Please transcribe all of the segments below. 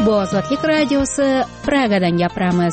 Bu Ozodlik radiosi, Pragadan gapiramiz.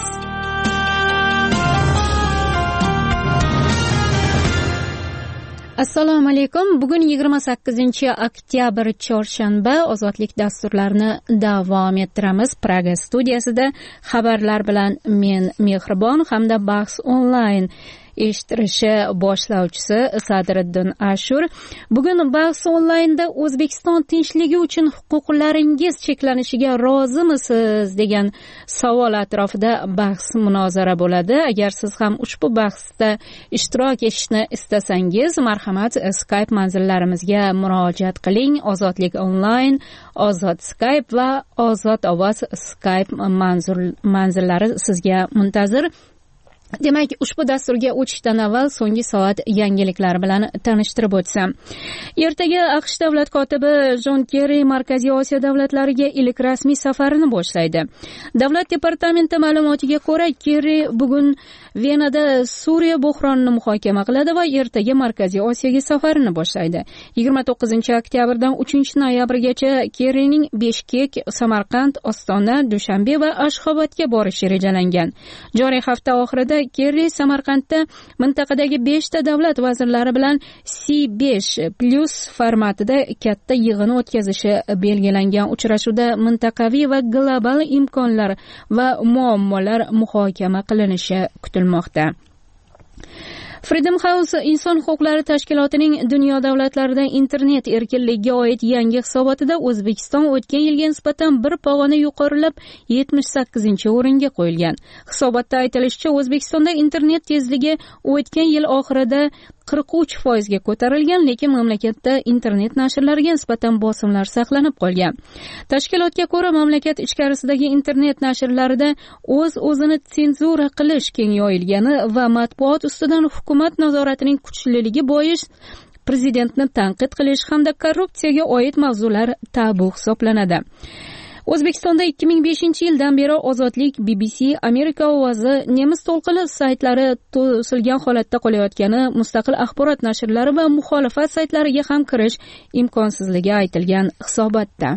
Assalomu alaykum. Bugun 28-oktyabr chorshanba. Ozodlik dasturlarini davom ettiramiz. Praga studiyasida xabarlar bilan men Mehribon hamda bahs onlayn eshittirishi boshlovchisi Sadriddin Ashur. Bugun bahs onlaynda O'zbekiston tinchligi uchun huquqlaringiz cheklanishiga rozimisiz degan savol atrofida bahs munozara bo'ladi. Agar siz ham ushbu bahsda ishtirok etishni istasangiz, marhamat Skype manzillarimizga murojaat qiling. Ozodlik onlayn, Ozod Skype va Ozod ovoz Skype manzillari sizga muntazir. Demak, ushbu dasturga o'tishdan avval so'nggi soat yangiliklari bilan tanishtirib o'tsam. Ertaga AQSh davlat kotibi Jon Kerri Markaziy Osiyo davlatlariga ilk rasmiy safarini boshlaydi. Davlat departamenti ma'lumotiga ko'ra, Kerri bugun Venada Suriya buhronini muhokama qiladi va ertaga Markaziy Osiyoga safarini boshlaydi. 29-oktyabrdan 3-noyabrgacha Kerrining Bishkek, Samarqand, Ostona, Dushanbe va Ashxobodga borishi rejalangan. Joriy hafta oxirida Kerri Samarqandda mintaqadagi 5 ta davlat vazirlari bilan C5+ formatida katta yig'in o'tkazishi belgilangan. Uchrashuvda mintaqaviy va global imkonlar va muammolar muhokama qilinishi kutilmoqda. Freedom House inson huquqlari tashkilotining dunyo davlatlarida internet erkinligiga oid yangi hisobotida O'zbekiston o'tgan yilga nisbatan bir pog'ona yuqorilab 78-o'ringa qo'yilgan. Hisobotda aytilishicha, O'zbekistonda internet tezligi o'tgan yil oxirida 43% ko'tarilgan, lekin mamlakatda internet nashrlariga nisbatan bosimlar saqlanib qolgan. Tashkilotga ko'ra, mamlakat ichkarisidagi internet nashrlarida o'z-o'zini senzura qilish keng yoyilgani va matbuot ustidan hukumat nazoratining kuchliligi bois prezidentni tanqid qilish hamda korrupsiyaga oid mavzular tabu hisoblanadi. O'zbekistonda 2005-yildan beri Ozodlik, BBC, Amerika ovozi, Nemis to'lqini saytlari to'silgan holatda qolayotgani, mustaqil axborot nashrlari va muxolifat saytlariga ham kirish imkonsizligi aytilgan hisobotda.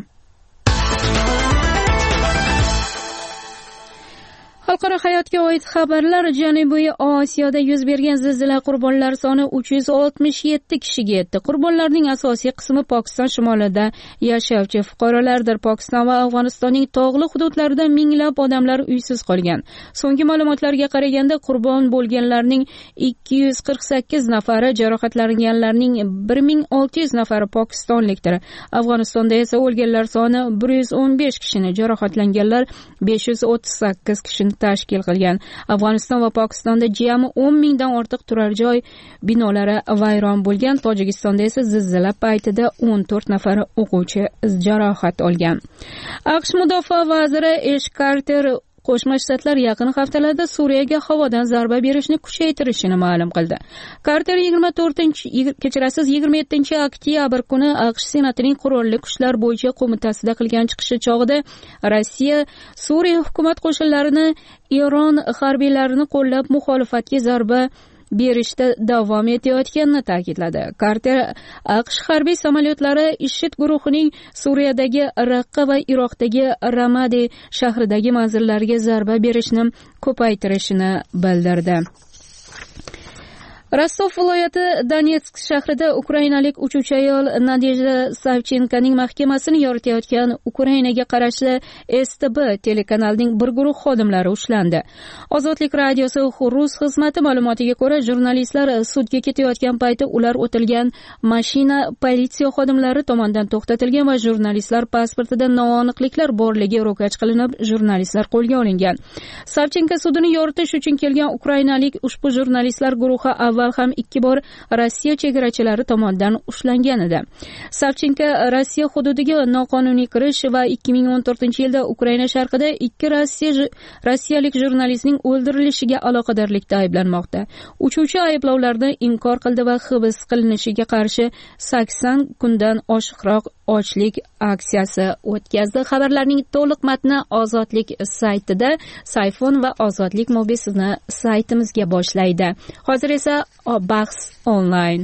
Xalqaro hayotga oid xabarlar. Janubiy Osiyoda yuz bergan zilzila qurbonlari soni 367 kishiga yetdi. Qurbonlarning asosiy qismi Pokiston shimolida yashovchi fuqarolardir. Pokiston va Afg'onistonning tog'li hududlarida minglab odamlar uysiz qolgan. So'nggi ma'lumotlarga qaraganda, qurbon bo'lganlarning 248 nafari, jarohatlanganlarning 1600 nafari pokistonlikdir. Afg'onistonda esa o'lganlar soni 115 kishini, jarohatlanganlar 538 kishini tashkil qilgan. Afg'oniston va Pokistonda jami 10 mingdan ortiq turar joy binolari vayron bo'lgan. Tojikistonda esa zilzila paytida 14 nafar o'quvchi jarohat olgan. AQSh mudofaa vaziri Esh Karter Qo'shma Shtatlar yaqin haftalarda Suriyaga havodan zarba berishni kuchaytirishini ma'lum qildi. Karter 27-oktyabr kuni AQSh Senatining Qurolli kuchlar bo'yicha qo'mitasida qilgan chiqishi chog'ida Rossiya Suriya hukumat qo'shinlarini Eron harbiylarini qo'llab muxolifatga zarba berishda davom etayotganini ta'kidladi. Karter AQSh harbiy samolyotlari IShID guruhining Suriyadagi Raqqa va Iroqdagi Ramadi shahridagi manzillariga zarba berishni ko'paytirishini bildirdi. Rostov viloyati Donetsk shahrida ukrainalik uchuvchi ayol Nadejda Savchenkoning mahkamasini yoritayotgan Ukrainaga qarashli STB telekanalining bir guruh xodimlari ushlandi. Ozodlik radiosi Rus xizmati ma'lumotiga ko'ra, jurnalistlar sudga ketayotgan payti ular o'tilgan mashina politsiya xodimlari tomonidan to'xtatilgan va jurnalistlar pasportida noaniqliklar borligi ro'kach qilinib, jurnalistlar qo'lga olingan. Savchenko sudini yoritish uchun kelgan ukrainalik ushbu jurnalistlar guruhi avval ham 2 bor Rossiya chegarachilari tomonidan ushlangan edi. Savchenko Rossiya hududiga noqonuniy kirish va 2014-yilda Ukraina sharqida 2 rossiyalik jurnalistning o'ldirilishiga aloqadorlikda ayblanmoqda. Uchuvchi ayblovlarni inkor qildi va hibs qilinishiga qarshi 80 kundan oshiqroq ochlik aksiyasi o'tkazdi. Xabarlarning to'liq matni Ozodlik saytida, Sayfon va Ozodlik mobil sizni saytimizga boshlaydi. Hozir esa bahs onlayn.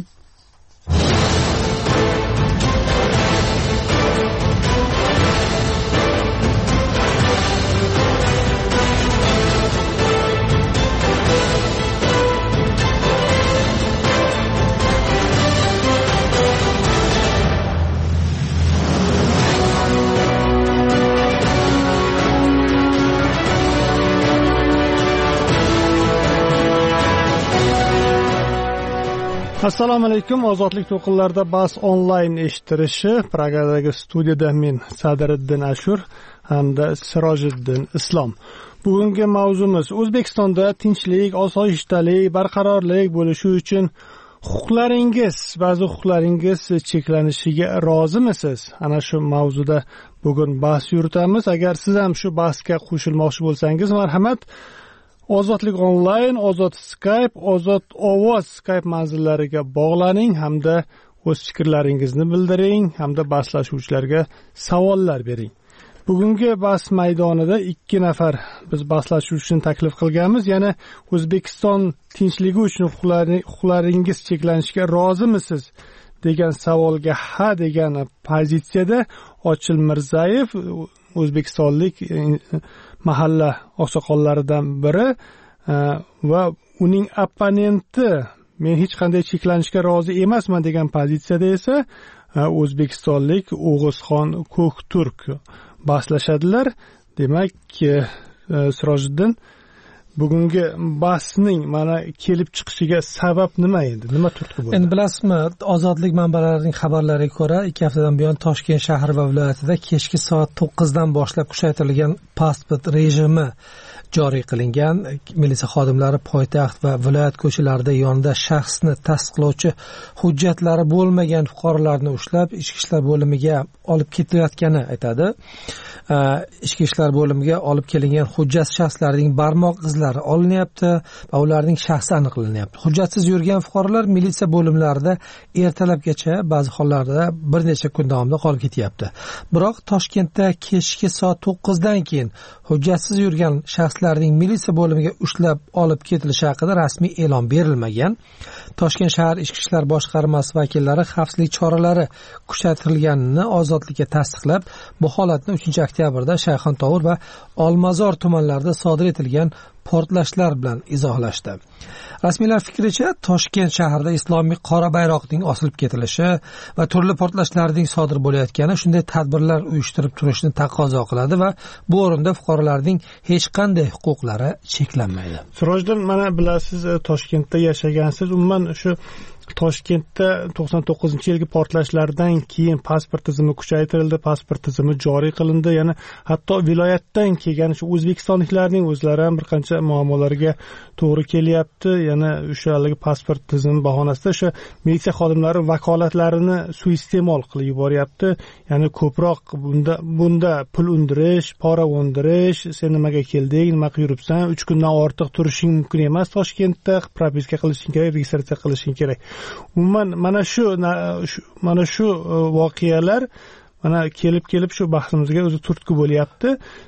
Assalomu alaykum. Ozodlik to'lqinlarida bas onlayn eshittirishi Pragadagi studiyada men Sadiriddin Ashur hamda Sirojiddin Islom. Bugungi mavzumiz O'zbekistonda tinchlik, osoyishtalik, barqarorlik bo'lishi uchun huquqlaringiz, ba'zi huquqlaringiz cheklanishiga rozimisiz? Ana shu mavzuda bugun bahs yuritamiz. Agar siz ham shu bahsga qo'shilmoqchi bo'lsangiz, marhamat, Ozodlik onlayn, Ozod Skype, Ozod ovoz Skype manzillariga bog'laning hamda o'z fikrlaringizni bildiring hamda bahslashuvchilarga savollar bering. Bugungi bahs maydonida 2 nafar biz bahslashuvchini taklif qilganmiz. Yana O'zbekiston tinchligi uchun huquqlaringiz cheklanishiga rozimisiz degan savolga ha degan pozitsiyada Ochil Mirzayev, o'zbekistonlik mahalla oqsoqollaridan biri va uning opponenti men hech qanday cheklanishga rozi emasman degan pozitsiyada esa o'zbekistonlik O'g'izxon Ko'kturk bahslashadilar. Demak, Sirojiddin, bugungi bahsning mana kelib chiqishiga sabab nima edi? Nima turtki bo'ldi? Endi bilasizmi, ozodlik manbalarining xabarlariga ko'ra 2 haftadan buyon Toshkent shahar va viloyatida kechki soat 9 dan boshlab kuchaytirilgan pasport rejimi joriy qilingan. Militsiya xodimlari poytaxt va viloyat ko'chalarida yonida shaxsni tasdiqlovchi hujjatlari bo'lmagan fuqarolarni ushlab ichki ishlar bo'limiga olib ketilayotgani aytadi. Ichki ishlar bo'limiga olib kelingan hujjatsiz shaxslarning barmoq izlari olinyapti va ularning shaxsi aniqlanyapti. Hujjatsiz yurgan fuqarolar militsiya bo'limlarida ertalabgacha, ba'zi hollarda bir necha kun davomida qolib ketyapti. Biroq Toshkentda kechki soat 9 dan keyin hujjatsiz yurgan shaxslarning militsiya bo'limiga ushlab olib ketilishi haqida rasmiy e'lon berilmagan. Toshkent shahar ichki ishlar boshqarmasi vakillari xavfsizlik choralari kuchaytirilganini ozodlikka tasdiqlab, bu holatni 3-oktyabrda Shayxontohur va Olmazor tumanlarida sodir etilgan portlashlar bilan izohlashdi. Rasmiylar fikricha, Toshkent shahrida islomiy qora bayroqning osilib ketilishi va turli portlashlarning sodir bo'layotgani shunday tadbirlar uyushtirib turishni taqozo qiladi va bu o'rinda fuqarolarning hech qanday huquqlari cheklanmaydi. Sirojiddin, mana bilasiz, Toshkentda yashagansiz. Umuman shu Toshkentda 99-yilgi portlashlardan keyin pasport tizimi kuchaytirildi, pasport tizimi joriy qilindi. Yana hatto viloyatdan kelgan shu o'zbekistonliklarning o'zlari ham bir qancha muammolarga to'g'ri kelyapti. Yana o'sha pasport tizimi bahonasida o'sha militsiya xodimlari vakolatlarini suiiste'mol qilib yuboryapti. Ya'ni ko'proq bunda pul undirish, pora undirish, sen nimaga kelding, nima qilib yuribsan, 3 kundan ortiq turishing mumkin emas, Toshkentda propiska qilishing kerak, registratsiya qilishing kerak. Umuman mana shu voqealar mana kelib shu bahsimizga o'zi turtki bo'lyapti.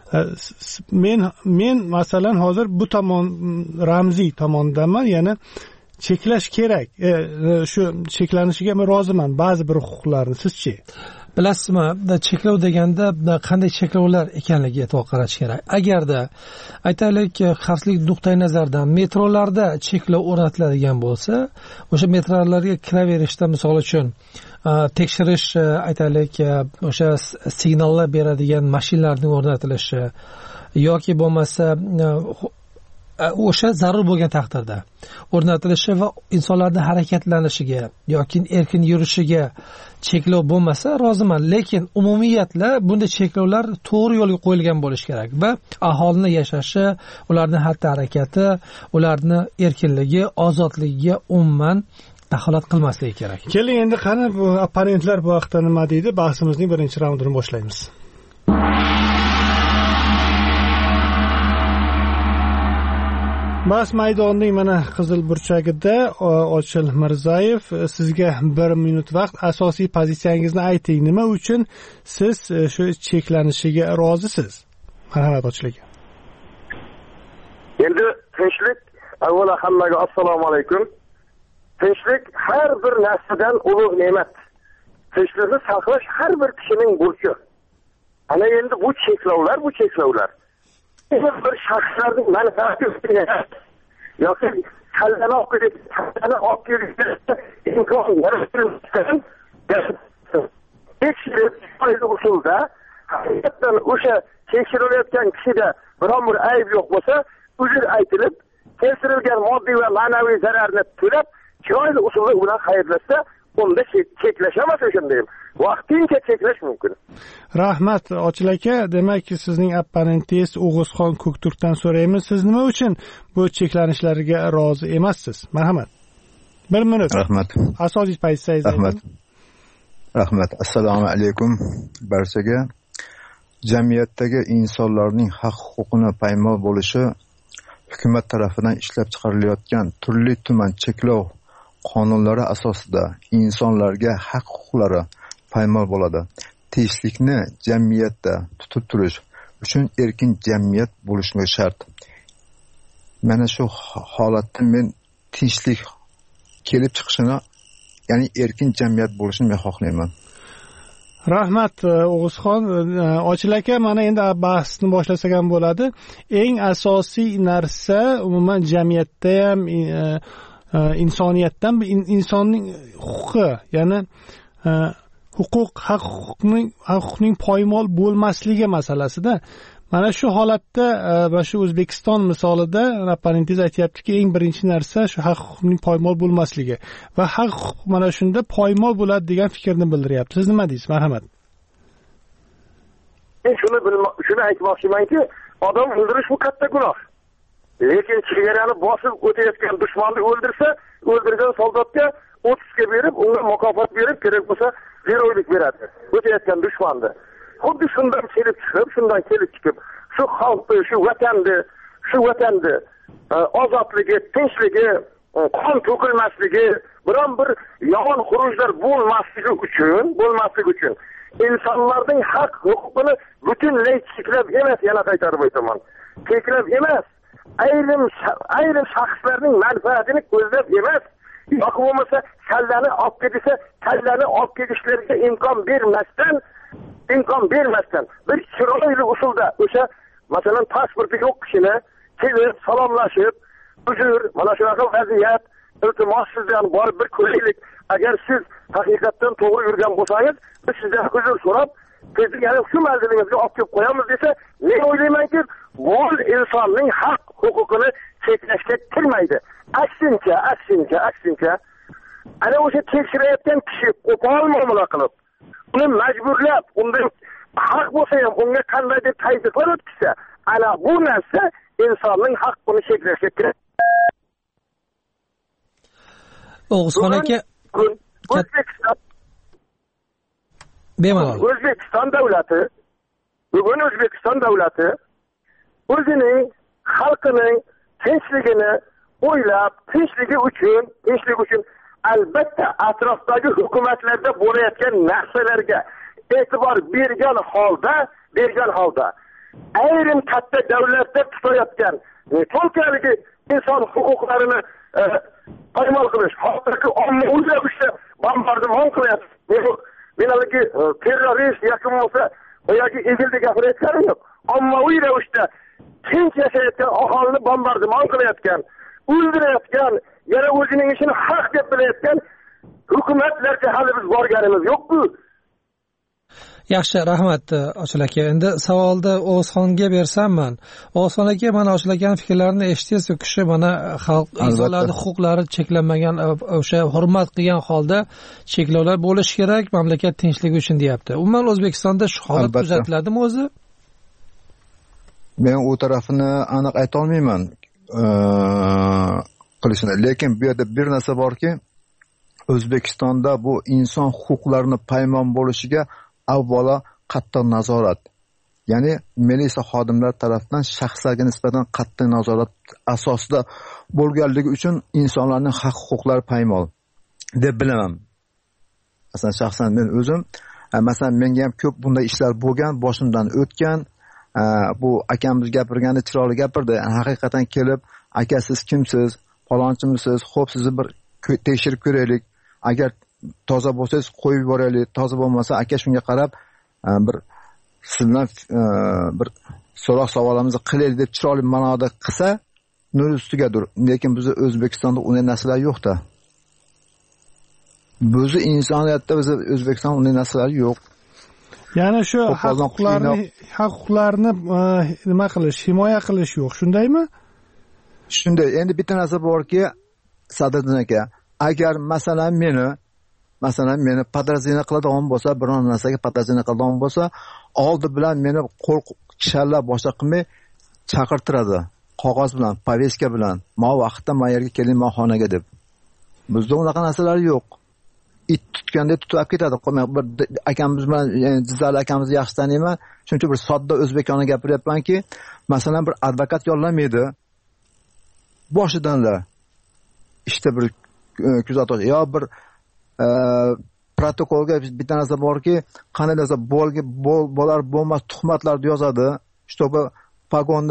Men masalan hozir bu tomon ramziy tomondaman, ya'ni cheklash kerak. Shu cheklanishiga men roziman ba'zi bir huquqlarni. Sizchi? Bilasizmi, cheklov deganda qanday cheklovlar ekanligiga e'tibor qaratish kerak. Agarda aytaylik, xavfsizlik nuqtai nazaridan metrolarda cheklov o'rnatiladigan bo'lsa, o'sha metrolarga kiraverishda misol uchun tekshirish, aytaylik, o'sha signallar beradigan mashinalarning o'rnatilishi yoki bo'lmasa o'sha zarur bo'lgan taqdirda o'rnatilishi va insonlarning harakatlanishiga yoki erkin yurishiga cheklov bo'lmasa roziman, lekin umumiyatla bunday cheklovlar to'g'ri yo'lga qo'yilgan bo'lishi kerak va aholining yashashi, ularning xatti-harakati, ularning erkinligi, ozodligiga umuman daxolat qilmasligi kerak. Keling, endi qani bu opponentlar bu haqda nima deydi? Bahsimizning birinchi raundini boshlaymiz. Bas maydonining mana qizil burchagida Ochil Mirzayev, sizga 1 minut vaqt. Asosiy pozitsiyangizni ayting. Nima uchun siz shu cheklanishiga rozisiz? Marhamat, Ochil aka. Endi tinchlik, avvalo hammaga assalomu alaykum. Tinchlik har bir narsadan ulug' ne'mat. Tinchlikni saqlash har bir kishining burchi. Ana endi bu cheklovlar bir shaxslarning manfaati uchun yoki kallani olib kelishga imkon yaratilmasdan tekshirish usulda haqiqatdan o'sha tekshirilayotgan kishida biron bir ayb yo'q bo'lsa, uzr aytilib, keltirilgan moddiy va ma'naviy zararni to'lab chiroyli usullar bilan xayrlashsa, unda cheklashamas o'shanda ham. Vaqtincha cheklash mumkin. Rahmat Ochil aka, demak sizning opponentingiz O'g'izxon Ko'kturkdan so'raymiz, siz nima uchun bu cheklanishlarga rozi emassiz? Marhamat. 1 minut. Rahmat. Asosiy pozitsiyangiz. Rahmat. Assalomu alaykum barchaga. Jamiyatdagi insonlarning haq-huquqini poymol bo'lishi hukumat tomonidan ishlab chiqarilayotgan turli-tuman cheklov qonunlari asosida insonlarga haq-huquqlari poymol bo'ladi. Tinchlikni jamiyatda tutib turish uchun erkin jamiyat bo'lishi shart. Mana shu holatda men tinchlik kelib chiqishini, ya'ni erkin jamiyat bo'lishini men xohlayman. Rahmat O'g'izxon. Ochil aka, mana endi bahsni boshlasak ham bo'ladi. Eng asosiy narsa umuman jamiyatda ham insoniyatdan insonning huquqi, ya'ni haq-huquqning poymol bo'lmasligi masalasida. Mana shu holatda va shu O'zbekiston misolida opponentingiz aytayaptiki, eng birinchi narsa shu haq-huquqning poymol bo'lmasligi va haq-huquq mana shunda poymol bo'ladi degan fikrni bildiryapti. Siz nima deysiz? Marhamat. Shuni aytmoqchimanki, odam o'ldirish bu katta gunoh. Lekin chegarani bosib o'tayotgan dushmanni o'ldirgan soldatga 30 ga berib, unga mukofot berib, kerak bo'lsa heroylik beradi. O'tayotgan dushmanni. Xuddi shundan kelib chiqib, shu xalqni, shu vatanni ozodligi, tinchligi, qon to'kilmasligi, biron bir yomon xurujlar bo'lmasligi uchun insonlarning haq huquqini butunlay cheklab emas, yana qaytarib aytaman. Cheklab emas, ayrim shaxslarning manfaatini ko'zlab emas, yoki bo'lmasa kallani olib ketishlariga imkon bermasdan bir chiroyli usulda o'sha masalan pasporti yo'q kishini kelib salomlashib, uzr, mana shunaqa vaziyat, iltimos sizdan borib bir ko'raylik. Agar siz haqiqatdan to'g'ri yurgan bo'lsangiz, biz sizdan uzr so'rab, sizni yana shu manzilingizga olib kelib qo'yamiz desa, men o'ylaymanki, bu insonning haq huquqini cheklashga kirmaydi. Aksincha, ana o'sha tekshirayotgan kishi qo'pol muomala qilib, uni majburlab, undan haq bo'lsa ham unga qandaydir tayinlar o'tkazsa, ana bu narsa insonning haqqini cheklashga kiradi. O'g'izxon aka, O'zbekiston davlati o'zining xalqining tinchligini o'ylab, tinchligi uchun albatta atrofdagi hukumatlarda bo'layotgan narsalarga e'tibor bergan holda ayrim katta davlatlar tutayotgan to'lqinligi inson huquqlarini poymol qilish, hattoki ommaviy ravishda bombardimon qilyapti. Menaligi terrorist yoki bo'lsa yoki egildi gapirayotgani yo'q. Ommaviy ravishda tinch yashayotgan aholini bombardimon qilayotgan, o'ldirayotgan, yana o'zining ishini haq deb bilayotgan hukumatlarga hali biz borganimiz yo'q-ku. Yaxshi, rahmat Ochil aka. Endi savolni O'g'izxonga bersamman. O'g'izxon aka, mana Ochil akaning fikrlarini eshitdingiz, u kishi mana xalq insonlarning huquqlari cheklanmagan, o'sha hurmat qilgan holda cheklovlar bo'lishi kerak, mamlakat tinchligi uchun deyapti. Umuman O'zbekistonda shu holat kuzatiladimi o'zi? Men u tarafini aniq ayta olmayman qilishini, lekin bu yerda bir narsa borki, O'zbekistonda bu inson huquqlarini poymol bo'lishiga avvalo qattiq nazorat, ya'ni militsiya xodimlari tomonidan shaxslarga nisbatan qattiq nazorat asosida bo'lganligi uchun insonlarning haq-huquqlari poymol deb bilaman. Masalan, shaxsan men o'zim, masalan, menga ham ko'p bunday ishlar bo'lgan, boshimdan o'tgan. Bu akamiz gapirganda chiroyli gapirdi. Haqiqatan kelib, aka siz kimsiz, falonchimisiz, xo'p sizni bir tekshirib ko'raylik. Agar toza bo'lsangiz qo'yib yuboraylik, toza bo'lmasa aka shunga qarab bir sizdan bir so'roq savolimizni qilaylik deb chiroyli ma'noda qilsa, nur ustigadir. Lekin biz O'zbekistonda unday narsalar yo'q-da. Bizi insoniyatda biz O'zbekistonda unday narsalar yo'q. Ya'ni shu huquqlarni nima qilish, himoya qilish yo'q, shundaymi? Shunday. Endi bitta narsa borki, Sadriddin aka, agar masalan meni podrazina qiladigan bo'lsa, biron narsaga podrazina qiladigan bo'lsa, oldi bilan meni qo'l kishallab boshqa qilmay chaqirtiradi. Qog'oz bilan, poveska bilan, "Ma vaqtda ma yerga keling, ma xonaga" deb. Bizda unaqa narsalar yo'q. It tutganda tutib olib ketadi. Bir akamiz bilan, Jizali akamizni yaxshi taniyman. Shuning uchun bir sodda o'zbekona gapiryapmanki, masalan bir advokat yollamaydi. Boshidanlar ishda bir kuzatuv yo bir protokolga bitta narsa borki, qanday narsa bo'lar bo'lmas tuhmatlarni yozadi. Чтобы pagonni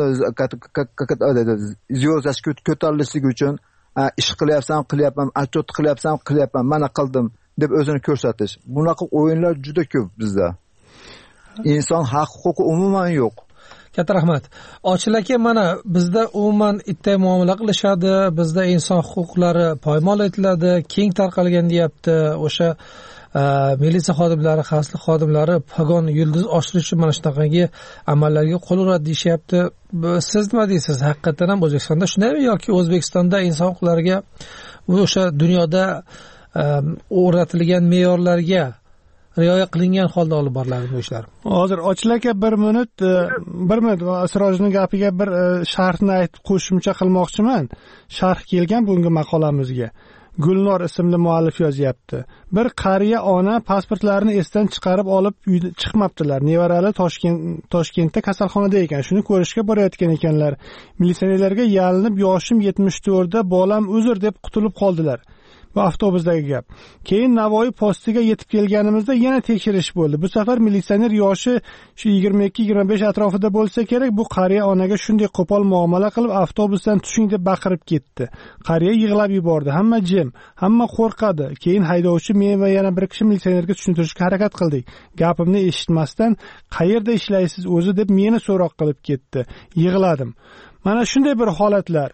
ziyozasi ko'tarilishligi uchun ish qilyapman, отчет qilyapman, mana qildim deb o'zini ko'rsatish. Bunaqa o'yinlar juda ko'p bizda. Inson haq-huquqi umuman yo'q. Katta rahmat. Ochil aka, mana bizda umuman itday muomala qilishadi, bizda inson huquqlari poymol etiladi, keng tarqalgan deyapti. O'sha militsiya xodimlari, xavfsizlik xodimlari pagon yulduz oshirish uchun mana shunaqangi amallarga qo'l uradi deyapti. Siz nima deysiz? Haqiqatan ham O'zbekistonda shundaymi yoki O'zbekistonda inson huquqlariga o'sha dunyoda o'rnatilgan me'yorlarga rioya qilingan holda olib boriladi bu ishlar? Hozir Ochil aka bir minut Sirojning gapiga bir sharhni aytib qo'shimcha qilmoqchiman. Sharh kelgan bunga maqolamizga. Gulnor ismli muallif yozyapti. Bir qariya ona pasportlarini esdan chiqarib olib chiqmabdilar. Nevarali Toshkentda kasalxonada ekan. Shuni ko'rishga borayotgan ekanlar. Militsionerlarga yalinib, yoshim 74da, bolam uzr deb qutulib qoldilar. Bu avtobusdagi gap. Keyin Navoiy postiga yetib kelganimizda yana tekshirish bo'ldi. Bu safar militsioner yoshi shu 22-25 atrofida bo'lsa kerak, bu qariya onaga shunday qo'pol muomala qilib avtobusdan tushing deb baqirib ketdi. Qariya yig'lab yubordi. Hamma jim, hamma qo'rqadi. Keyin haydovchi men va yana bir kishi militsionerga tushuntirishga harakat qildik. Gapimni eshitmasdan, "Qayerda ishlaysiz o'zi?" deb meni so'roq qilib ketdi. Yig'ladim. Mana shunday bir holatlar.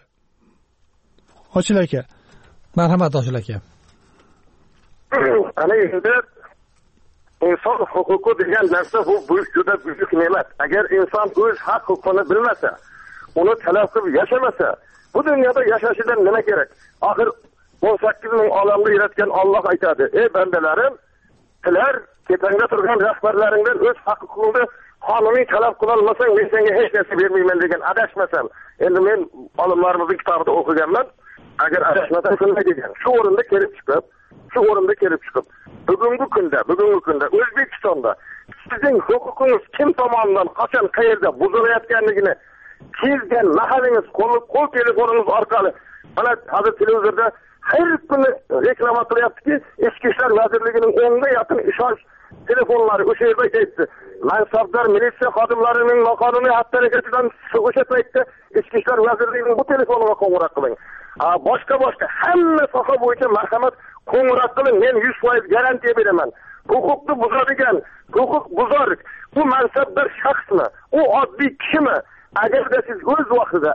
Ochil aka. Marhamat Ochil aka. Ana endi inson huquqi degan narsa bu juda buyuk ne'mat. Agar inson o'z haq huquqini bilmasa, uni talab qilib yashamasa, bu dunyoda yashashidan nima kerak? Axir 18 ming olamni yaratgan Alloh aytadi: "Ey bandalarim, sizlar ketangda turgan rahbarlaringdan o'z haq huquqingni qonuniy talab qila olmasang, men senga hech narsa bermayman" degan. Adashmasam, endi men olimlarimizning kitobida o'qiganman. Agar adashmasam shunday degan. Shu o'rinda kelib chiqib, bugungi kunda O'zbekistonda sizning huquqingiz kim tomonidan, qachon, qayerda buzilayotganligini kezgan mahalingiz qo'l telefoningiz orqali, mana hozir televizorda har kuni reklama qilyaptiki, Ichki ishlar vazirligining 10 ga yaqin ishonch telefonlari o'sha yerda ketdi. Mansabdor militsiya xodimlarining noqonuniy xatti-harakatidan o'sha paytda Ichki ishlar vazirligining bu telefoniga qo'ng'iroq qiling. Boshqa hamma soha bo'yicha marhamat qo'ng'iroq qiling. Men 100% garantiya beraman. Huquqni buzadigan, huquq buzar bu mansabdor shaxsmi, u oddiy kishimi? Agarda siz o'z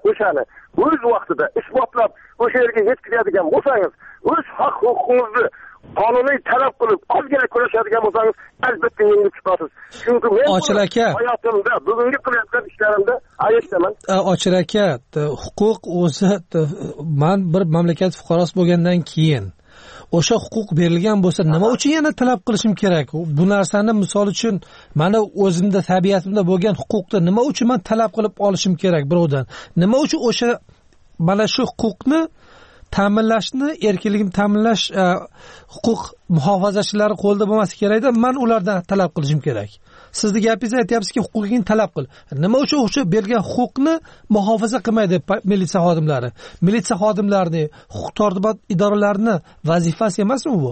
vaqtida isbotlab o'sha yerga yetkazadigan bo'lsangiz, o'z haq huquqingizni qonuniy talab qilib ozgina kurashadigan bo'lsangiz, albatta yengib chiqasiz. Chunki men hayotimda, bugungi qilayotgan ishlarimda aytaman. Ochil aka, huquq o'zi, men bir mamlakat fuqarosi bo'lgandan keyin o'sha huquq berilgan bo'lsa, nima uchun yana talab qilishim kerak? Bu narsani misol uchun mana o'zimda, tabiatimda bo'lgan huquqni nima uchun men talab qilib olishim kerak birovdan? Nima uchun o'sha mana shu huquqni ta'minlashni, erkinlikni ta'minlash huquq muhofazachilari qo'lda bo'lmasa kerakda, men ulardan talab qilishim kerak. Sizni gapingizda aytyapsizki, huquqingni talab qil. Nima uchun o'sha bergan huquqni muhofaza qilmaydi militsiya xodimlari? Militsiya xodimlarining, huquq-tartibot idoralarining vazifasi emasmi bu?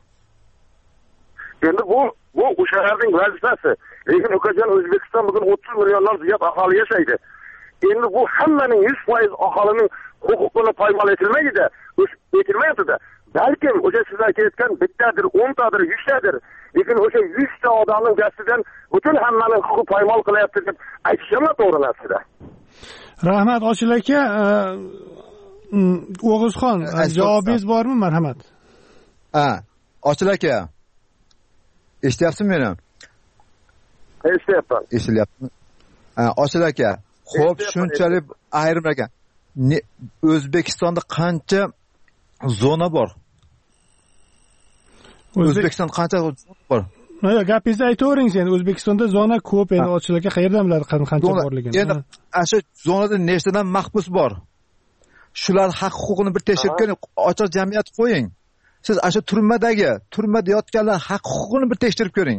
Endi bu o'shalarning vazifasi. Lekin ukajon, O'zbekiston bugun 30 milliondan ziyod aholi yashaydi. Endi bu hammaning 100% aholining huquqini poymol etilmaydi-da. Balkim o'sha siz aytayotgan bittadir, 10 tadir, 100 tadir. Lekin o'sha 100 ta odamning gastidan butun hammaning huquqi poymol qilyapti deb aytishim to'g'ri narsa. Rahmat Ochil aka. O'g'izxon, javobingiz bormi? Marhamat. Ochil aka. Eshityapsizmi meni? Eshityapman. Ochil aka, xo'p, shunchalik ayrim ekan. O'zbekistonda qancha zona bor? O'zbekiston qancha bor? Gapingizni aytavering sen. O'zbekistonda zona ko'p, endi ochlar aka qayerdan biladi qancha borligini? Endi shu zonada nechtadan mahbus bor? Shular haq huquqini bir tekshirib ko'ring, ochiq jamiyat qo'ying. Siz shu turmada yotganlar haq huquqini bir tekshirib ko'ring.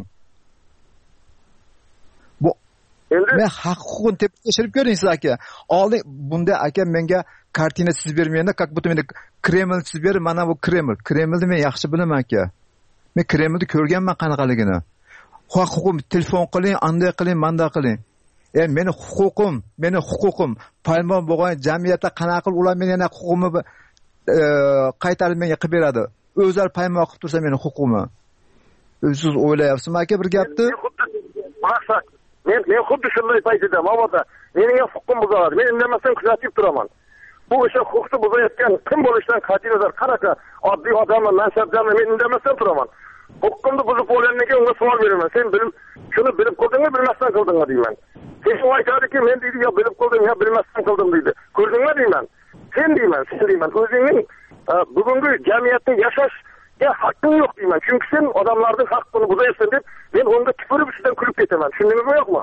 Bu men haq huquqini tekshirib ko'ring siz aka. Oldin bunda aka menga kartina chizib bermayanda, как будто menda Kreml chizib berib, mana bu Kremlni men yaxshi bilaman aka. Men Kremlni ko'rganman qanaqaligini. Haq huquqim telefon qiling, anday qiling, manda qiling. Meni huquqim palmon bo'lgan jamiyatda qanaqa qilib ular meni yana huquqimni qaytarib menga qilib beradi. O'zlari palmon qilib tursa meni huquqimni. Siz o'ylayapsizmi aka bir gapni? Men xuddi shunday paytda mabodo mening huquqim buziladi. Men indamasdan kuzatib turaman. Bu o'sha huquqni buzayotgan kim bo'lishidan qat'iy nazar qanaqa oddiy odamman, mansabdorman, men indamasdan turaman. Huquqimni buzib bo'lgandan keyin unga savol beraman. Sen shuni bilib qildingmi, bilmasdan qildingmi deyman. Sen aytadiki, men deydi, yo bilib qildim, yo bilmasdan qildim deydi. Ko'rdingmi deyman. Sen deyman. O'zingning bugungi jamiyatda yashashga haqqing yo'q deyman. Chunki sen odamlarning haqqini buzaysan deb men unga tupurib ustidan kulib ketaman. Tushundingizmi yo'qmi?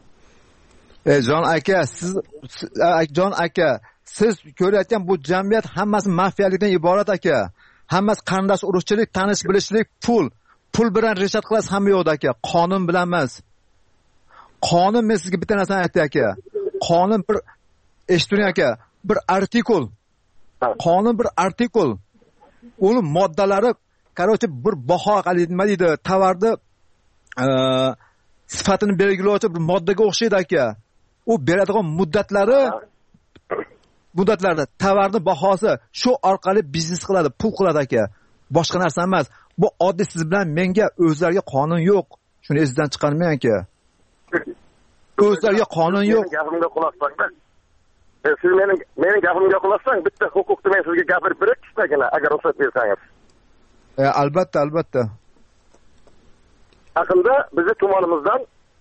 Jon aka, siz ko'rayotgan bu jamiyat hammasi mafiyalikdan iborat aka. Hammasi qarindosh urug'chilik, tanish bilishlik, pul bilan rishat qilasiz hamma yo'qda aka. Qonun bilan emas. Qonun, men sizga bitta narsani aytay aka. Qonun bir eshituring aka, bir artikul. Qonun bir artikul. Uni moddalari, qarochi bir baho nima deydi, tovarni sifatini belgilovchi bir moddaga o'xshaydi aka. U beradigan muddatlarda tovarni bahosi shu orqali biznes qiladi, pul qiladi aka. Boshqa narsa emas. Bu oddiy siz bilan menga o'zlariga qonun yo'q. Shuni esdan chiqarmang aka. O'zlariga qonun yo'q. Gapimga quloq solsang, siz mening gapimga quloq solsang, bitta huquqni men sizga gapirib berib qisqagina, agar ruxsat bersangiz. Albatta. Yaqinda bizni tumanimizdan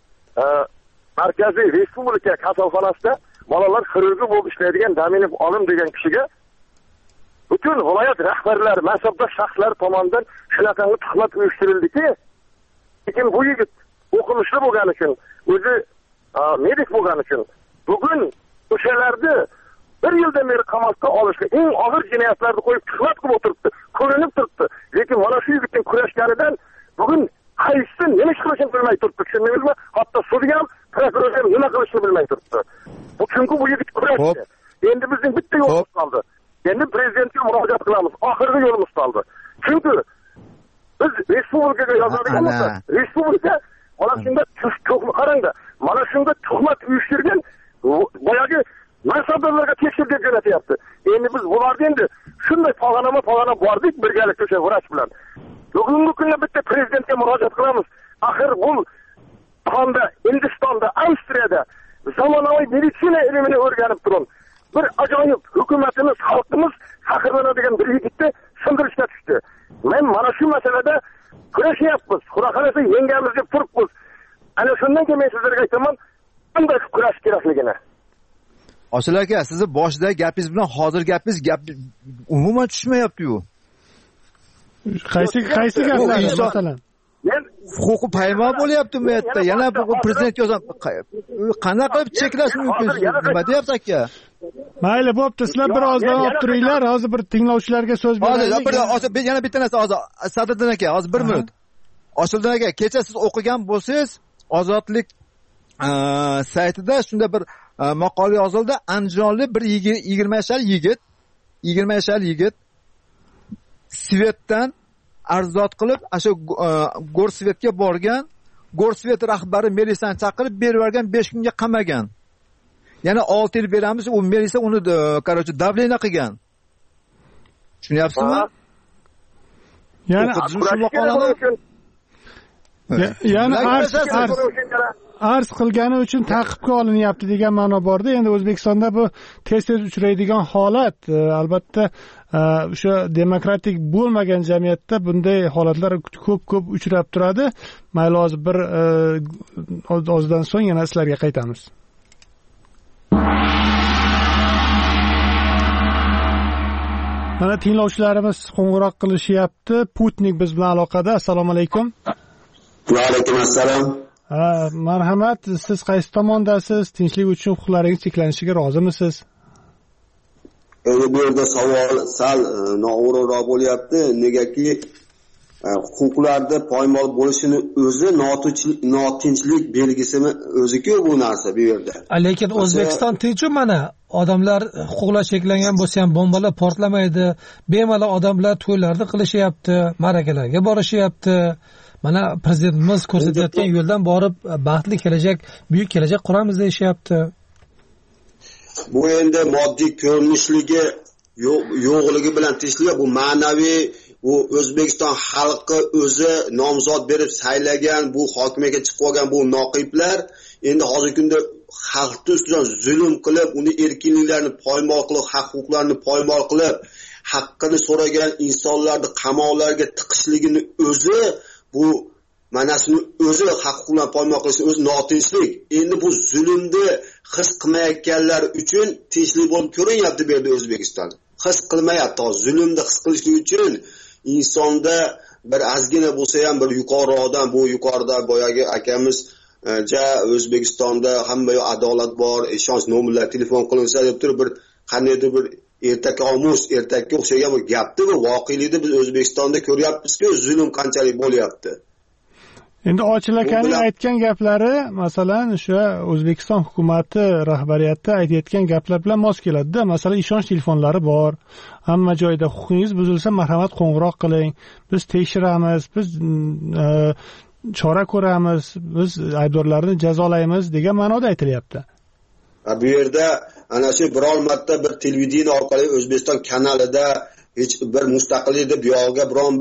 Markaziy Respublika kasalxonasida bolalar xirurgi bo'lib ishlaydigan Daminov Olim degan kishiga butun viloyat rahbarlari, mansabdor shaxslar tomonidan shunaqangi tuhmat uyushtirildiki, lekin bu yigit o'qimishli bo'lgani uchun, o'zi medik bo'lgani uchun bugun o'shalarni bir yildan beri qamoqqa olishga eng og'ir jinoyatlarni qo'yib tuhmat qilib o'tiribdi, ko'rinib turibdi. Lekin mana shu yigitning kurashganidan bugun qaysi nima ish qilishini bilmay turibdi. Tushundingizmi? Hatto sud ham, prokuror ham nima qilishini bilmay turibdi. Bu chunki bu yigit kurashdi. Endi bizning bitta yo'limiz qoldi. Endi prezidentga murojaat qilamiz. Oxirgi yo'limiz qoldi. Chunki biz respublikaga yozadigan bo'lsak, respublika mana shunda qarangda, mana shunda tuhmat uyushtirgan boyagi mansabdorlarga tekshirib deb jo'natyapti. Endi biz bularga endi shunday pog'onama bordik birgalikda o'sha vrach bilan. Bugungi kunda bitta prezidentga murojaat qilamiz. Axir bu Xonda, Hindistonda, Avstriyada zamonaviy meditsina ilmini o'rganib turib, bir ajoyib hukumatimiz, xalqimiz faxrlanadigan bir yigitni sindirishga tushdi. Men mana shu masalada kurashyapmiz. Xudo xolasa yengamiz deb turibmiz. Ana shundan keyin men sizlarga aytaman, bunday kurash kerakligini. Oshil aka, sizni boshidagi gapingiz bilan hozir gapingiz umuman tushmayapti-yu. Qaysi gaplar masalan? Huquqi paymon bo'lyapti bu yerda. Yana bu prezident yozgan. Qanaqa qilib cheklash mumkin? Nima deyapsiz aka? Mayli, bo'pti. Sizlar birozdan olib turinglar. Hozir bir tinglovchilarga so'z beraylik. Hozir yana bitta narsa hozir Sadriddin aka, hozir 1 minut. Oshildin aka, kecha siz o'qigan bo'lsangiz, Ozodlik saytida shunda bir maqola yozildi. Andijonlik bir 20 yoshli yigit Svetdan arzot qilib, o'sha Gorsvetga borgan, Gorsvet rahbari Melisani chaqirib berib yuborgan, 5 kunga qamagan. Yana 6 yil beramiz, u Melisa uni davleniya qilgan. Tushunyapsizmi? Yana arz qilgani uchun ta'qibga olinyapti degan ma'no borda. Endi O'zbekistonda bu tez uchraydigan holat. Albatta, o'sha demokratik bo'lmagan jamiyatda bunday holatlar ko'p uchrab turadi. Mayli, hozir bir ozdan so'ng yana sizlarga qaytamiz. Mana tinglovchilarimiz qo'ng'iroq qilishyapti. Putnik biz bilan aloqada. Assalomu alaykum. Va alaykum assalom. Marhamat, siz qaysi tomondasiz? Tinchlik uchun huquqlaringiz cheklanishiga rozimisiz? Endi bu yerda savol sal no'g'riroq bo'lyapti. Negaki huquqlarda poymol bo'lishini o'zi notinchlik belgisimi o'zi-ku bu narsa bu yerda. Lekin O'zbekiston tinchu, mana odamlar huquqlar cheklangan bo'lsa ham bombalar portlamaydi. Bemalol odamlar to'ylarni qilishyapti, ma'rakalarga borishyapti. Mana prezidentimiz ko'rsatayotgan yo'ldan borib baxtli kelajak, buyuk kelajak quramiz deyishyapti. Bu endi moddiy ko'rinishligi yo'qligi bilan tinchlik, bu ma'naviy, bu O'zbekiston xalqi o'zi nomzod berib saylagan, bu hokimiyatga chiqib olgan bu noqiblar endi hozirgi kunda xalqni ustidan zulm qilib, uni erkinliklarini poymol qilib, haq-huquqlarini poymol qilib, haqqini so'ragan insonlarni qamoqlarga tiqishligini o'zi bu manasini o'zi haq-huquqlarni poymol qilishni o'zi notinchlik. Endi bu zulmni his qilmayotganlar uchun tinchlik bo'lib ko'rinyapti bu yerda O'zbekiston. His qilmayapti. Zulmni his qilishlik uchun insonda bir ozgina bo'lsa ham bir yuqoriroqdan, bu yuqorida boyagi akamiz O'zbekistonda hamma adolat bor, ishonch nomerlar telefon qilinsa deb turib bir qandaydir bir ertakka o'xshagan bir gapni, bu voqelikni biz O'zbekistonda ko'ryapmiz-ku, zulm qanchalik bo'lyapti. Endi Ochil akaning aytgan gaplari, masalan, o'sha O'zbekiston hukumatı rahbariyati aytayotgan gaplar bilan mos keladi-da. Masalan, ishonch telefonlari bor. Hamma joyda huquqingiz buzilsa, marhamat qo'ng'iroq qiling. Biz tekshiramiz, biz chora ko'ramiz, biz aybdorlarni jazolaymiz degan ma'noda aytilyapti. Bu yerda ana shu biror marta bir televideniya orqali O'zbekiston kanalida hech bir mustaqillikda bu yo'lga biron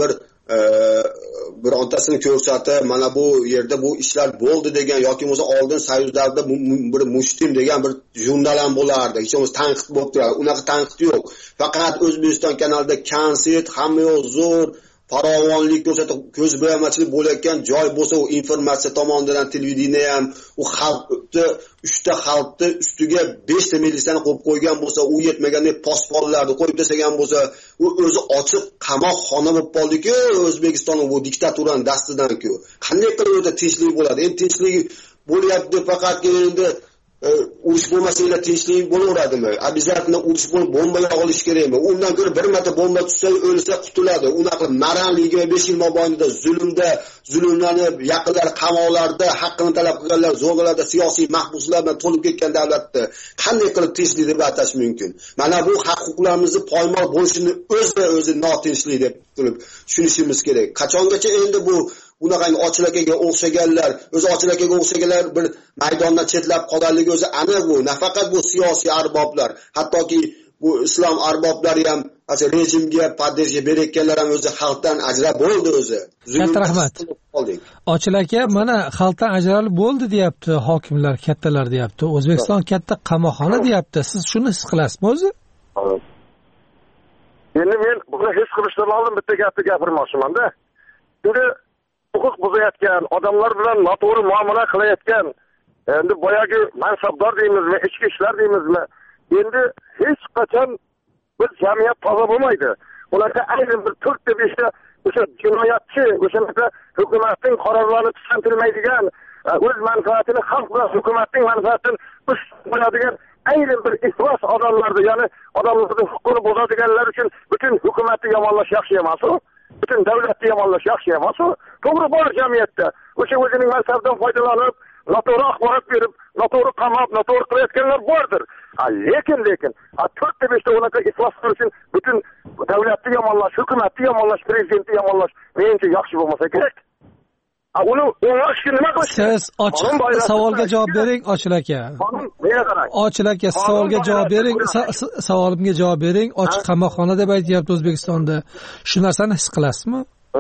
bir ontasini ko'rsatib, mana bu yerda bu ishlar bo'ldi degan yoki bo'lsa oldin Soyuzlarda bir Mushtim degan bir jurnal ham bo'lardi. Hech bo'lmasa tanqid bo'lib turadi. Unaqa tanqid yo'q. Faqat O'zbekiston kanalida konsert, hamma yo'q zo'r farovonlik ko'rsatib, ko'z bilanmachilik bo'layotgan joy bo'lsa, u informatsiya tomonidan televideniya ham u xalqni, 3 ta xalqni ustiga 5 ta militsiyani qo'yib qo'ygan bo'lsa, u yetmaganda posbonlarni qo'yib tashlagan bo'lsa, u o'zi ochiq qamoq xona bo'lib qoldi-ku, O'zbekistonning bu diktaturaning dastidan-ku. Qanday qilib o'ta tinchlik bo'ladi? Endi tinchlik bo'lyapti, faqat endi urush bo'lmasanglar tinchlik bo'laveradimi? Обязательно urush bo'lib bomba yog'ilishi kerakmi? Undan ko'ra bir marta bomba tushsa, o'lsa qutuladi. Unaqa maran 25 yil mobaynida zulmlanib, yaqinlar qamoqlarda, haqqini talab qilganlar, zo'rg'alarda, siyosiy mahbuslar bilan to'lib ketgan davlatda qanday qilib tinchlik deb atash mumkin? Mana bu haq-huquqlarimizni poymol bo'lishini o'zi notinchlik deb turib tushunishimiz kerak. Qachongacha endi bunaqangi Ochil akaga o'xshaganlar, o'zi Ochil akaga o'xshaganlar bir maydondan chetlab qolganligi o'zi aniq bu. Nafaqat bu siyosiy arboblar, hattoki bu islom arboblari ham rejimga podдержка berayotganlar ham o'zi xalqdan ajrab bo'ldi o'zi. Katta rahmat. Ochil aka mana xalqdan ajralib bo'ldi deyapti, hokimlar, kattalar deyapti. O'zbekiston katta qamoqxona deyapti. Siz shuni his qilasizmi o'zi? Endi men buni his qilishdan oldin bitta gapni gapirmoqchiman-da. Endi huquq buzayotgan, odamlar bilan noto'g'ri muomala qilayotgan, endi boyagi mansabdor deymizmi, ichki ishlar deymizmi, endi hech qachon bir jamiyat toza bo'lmaydi. Ularga aynan bir 4 ta 5 ta o'sha jinoyatchi, o'sha hukumatning qarorlarini tushuntirmaydigan, o'z manfaatini xalq bilan hukumatning manfaatini qo'yadigan aynan bir iflos odamlarni, ya'ni odamlarning huquqini buzadiganlar uchun butun hukumatni yomonlash yaxshi emas-ku. Butun davlatni yomonlash yaxshi emas-ku. To'g'ri bor jamiyatda. O'sha o'zining mansabidan foydalanib, noto'g'ri axborot berib, noto'g'ri qamab, noto'g'ri qilayotganlar bordir. Lekin 4 ta 5 ta unaqa ifloslar uchun butun davlatni yomonlash, hukumatni yomonlash, prezidentni yomonlash menimcha yaxshi bo'lmasa kerak. Uni o'ng'ashga nima qilish? Siz ochiq savolga javob bering, Ochil aka. Ochil aka, savolga javob bering, savolimga javob bering. Ochiq qamoqxona deb aytyapti O'zbekistonda. Shu narsani his qilasizmi?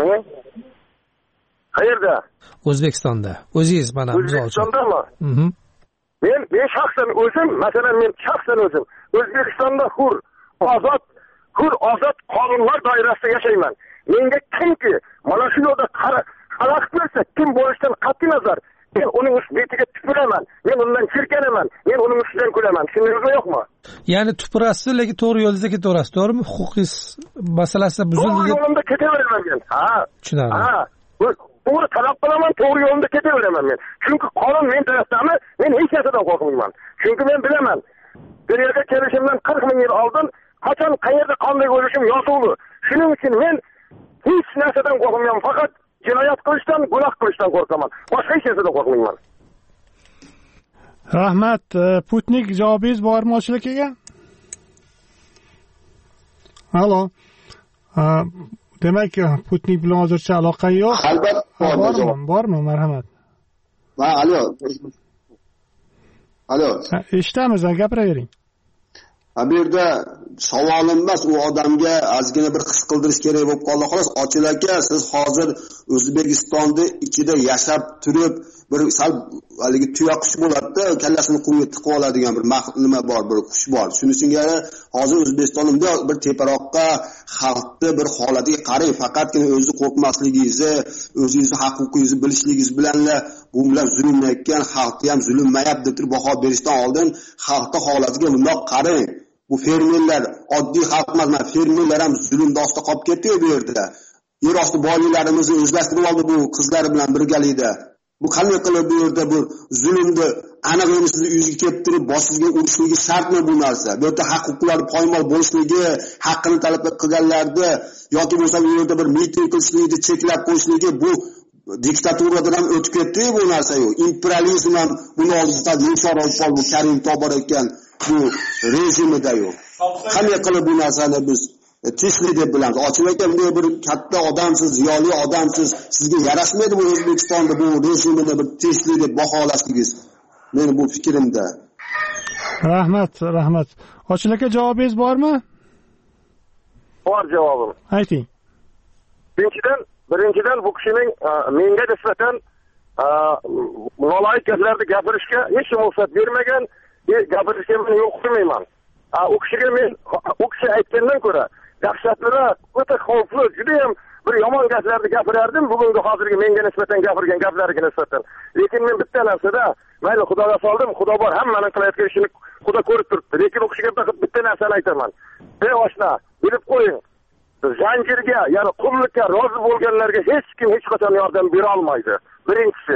Qayerda? O'zbekistonda. O'zingiz mana misol uchun. O'zbekistondami? Men shaxsan o'zim, masalan men shaxsan o'zim O'zbekistonda hur, ozod qonunlar doirasida yashayman. Menga kimki mana shu yo'lda xalaqit qilsa, kim bo'lishidan qat'iy nazar, men uning betiga tupuraman, men undan jirkanaman, men uning ustidan kulaman. Tushundingizmi yo'qmi? Ya'ni tupurasiz, lekin to'g'ri yo'lda ketaverasiz, to'g'rimi? Huquqingiz masalasi buzildi. To'g'ri yo'limda ketaveraman men. Ha. Tushunarli. Ha. To'g'ri talab qilaman, to'g'ri yo'limda ketaveraman men. Chunki qonun men tarafdami, men hech narsadan qo'rqmayman. Chunki men bilaman. Dunyoga kelishimdan 40 ming yil oldin qachon qayerda qanday o'lishim yozuvli. Shuning uchun men hech narsadan qo'rqmayman, faqat jinoyat qilishdan, gunoh qilishdan qo'rqaman. Boshqa hech narsadan qo'rqmayman. Rahmat. Putnik javobingiz bormi Ochilak aka? Alo. Demak, Putnik bilan hozircha aloqa yo'q. Albatta bormi? Marhamat. Ha, alo. Eshitamiz, gapiravering. Bu yerda savolim emas, u odamga ozgina bir his qildirish kerak bo'lib qoldi. Xolos, Ochilak aka, siz hozir O'zbekistonda ichida yashab turib, bir sal haligi tuyaqush bo'ladi-da, kallasini qumga tiqib oladigan bir nima bor, bir qush bor. Shuning uchun hozir O'zbekistonda bir teparoqqa xalqni bir holatiga qarang, faqatgina o'zi qo'rqmasligingizni, o'zingizni haq-huquqingizni bilishligingiz bilanla bu bilan zulmlayotgan xalqni ham zulmmayapti deb baho berishdan oldin xalqning holatiga bundoq qarang. Bu fermerlar oddiy xalq emas, fermerlar ham zulmda ostida qolib ketdi-ku bu yerda. Yer osti boyliklarimizni o'zlashtirib oldi bu qizlar bilan birgalikda. Bu qanday qilib bu yerda bu zulmni aniq endi sizni uyingizga kelib turib boshingizga urishligi shartmi bu narsa? Bu yerda haq-huquqlari poymol bo'lishligi, haqqini talab qilganlarda yoki bo'lsa bu yerda bir miting qilishlikni cheklab qo'yishligi bu diktaturadan ham o'tib ketdi bu narsa yo'q. Imperializm ham buni oldida yumshoq olib bu Karim Tobar ekan bu rejimida yo'q. Qanday qilib bu narsani biz tinchlik deb bilamiz? Ochilak aka, bunday bir katta odamsiz, ziyoli odamsiz, sizga yarashmaydi bu O'zbekistonda bu rejimni bir tinchlik deb baholashligingiz. Meni bu fikrimda. Rahmat. Ochilak aka, javobingiz bormi? Bor javobim. Ayting. Birinchidan bu kishining menga nisbatan noloyiq gaplarni gapirishga hech kim ruxsat bermagan, gapirishga men yo'l qo'ymayman. U kishiga men u kishi aytgandan ko'ra dahshatliroq, o'ta xavfli, juda ham bir yomon gaplarni gapirardim bugungi hozirgi menga nisbatan gapirgan gaplariga nisbatan. Lekin men bitta narsada mayli Xudoga soldim, Xudo bor, hammaning qilayotgan ishini Xudo ko'rib turibdi. Lekin u kishiga bitta narsani aytaman. Ey oshna, bilib qo'ying. Zanjirga, ya'ni qullikka rozi bo'lganlarga hech kim hech qachon yordam bera olmaydi. Birinchisi.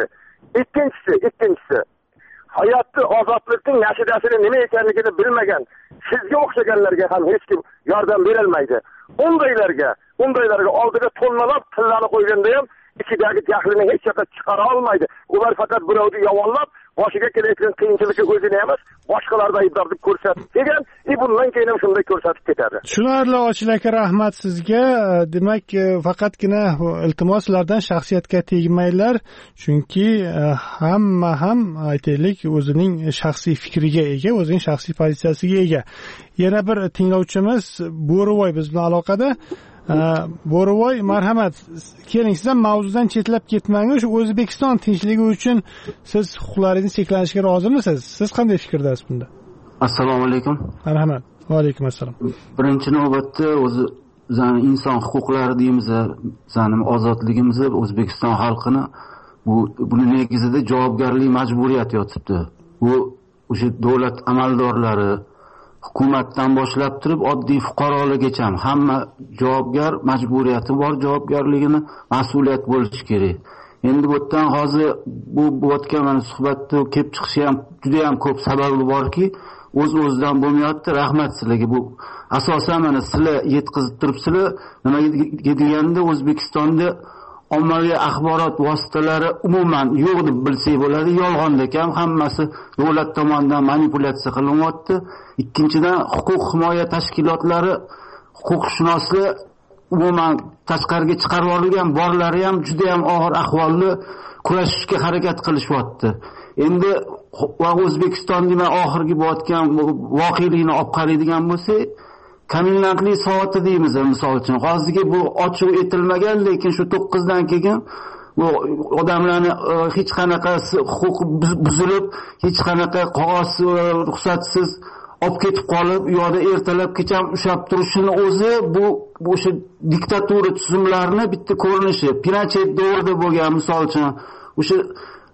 Ikkinchisi. Hayotni, ozodlikning nashidasini nima ekanligini bilmagan sizga o'xshaganlarga ham hech kim yordam bera olmaydi. Undaylarga oldiga tonnalab tillani qo'yganda ham ichidagi jahlini hech yoqqa chiqara olmaydi. Ular faqat birovni yovonlab, boshiga kelayotgan qiyinchilikka o'zini emas, boshqalarni aybdor deb ko'rsatib kelgan, bundan keyin ham shunday ko'rsatib ketadi. Tushunarli Ochilak aka, rahmat sizga. Demak, faqatgina iltimoslardan shaxsiyatga tegmanglar, chunki hamma ham aytaylik o'zining shaxsiy fikriga ega, o'zining shaxsiy pozitsiyasiga ega. Yana bir tinglovchimiz Bo'rivoy biz bilan aloqada. Bo'rivoy, marhamat, keling, siz ham mavzudan chetlab ketmang. Shu O'zbekiston tinchligi uchun siz huquqlaringiz cheklanishiga rozimisiz? Siz qanday fikrdasiz bunda? Assalomu alaykum. Marhamat. Va alaykum assalom. Birinchi navbatda o'zi inson huquqlari deymiz, ozodligimiz O'zbekiston xalqini buni negizida javobgarlik majburiyati yotibdi. Bu o'sha davlat amaldorlari hukumatdan boshlab turib oddiy fuqarolargacha hamma javobgar, majburiyati bor, javobgarligini mas'uliyat bo'lishi kerak. Endi bu yerdan hozir bu bo'layotgan mana suhbatda kelib chiqishi ham juda ham ko'p sababi borki, o'z-o'zidan bo'lmayapti. Rahmat sizlarga. Bu asosan mana sizlar yetkazib turibsizlar. Nima deganda O'zbekistonda ommaviy axborot vositalari umuman yo'q deb bilsak bo'ladi. Yolg'on ekan, hammasi davlat tomonidan manipulyatsiya qilinyapti. Ikkinchidan, huquq himoya tashkilotlari, huquqshunoslar umuman tashqariga chiqarib yuborilgan, borlari ham juda ham og'ir ahvolda kurashishga harakat qilishyapti. Endi O'zbekistonda nima oxirgi bo'layotgan voqelikni olib qaraydigan bo'lsak, komendantlik soati deymiz misol uchun. Hozirgi bu ochiq etilmagan, lekin shu 9 dan keyin bu odamlarni hech qanaqa huquq buzilib, hech qanaqa qog'oz ruxsatsiz olib ketib qolib, yo'da ertalab kecham ushlab turishini o'zi bu o'sha diktatura tuzumlarini bitta ko'rinishi. Pinochet davrida bo'lgan misol uchun o'sha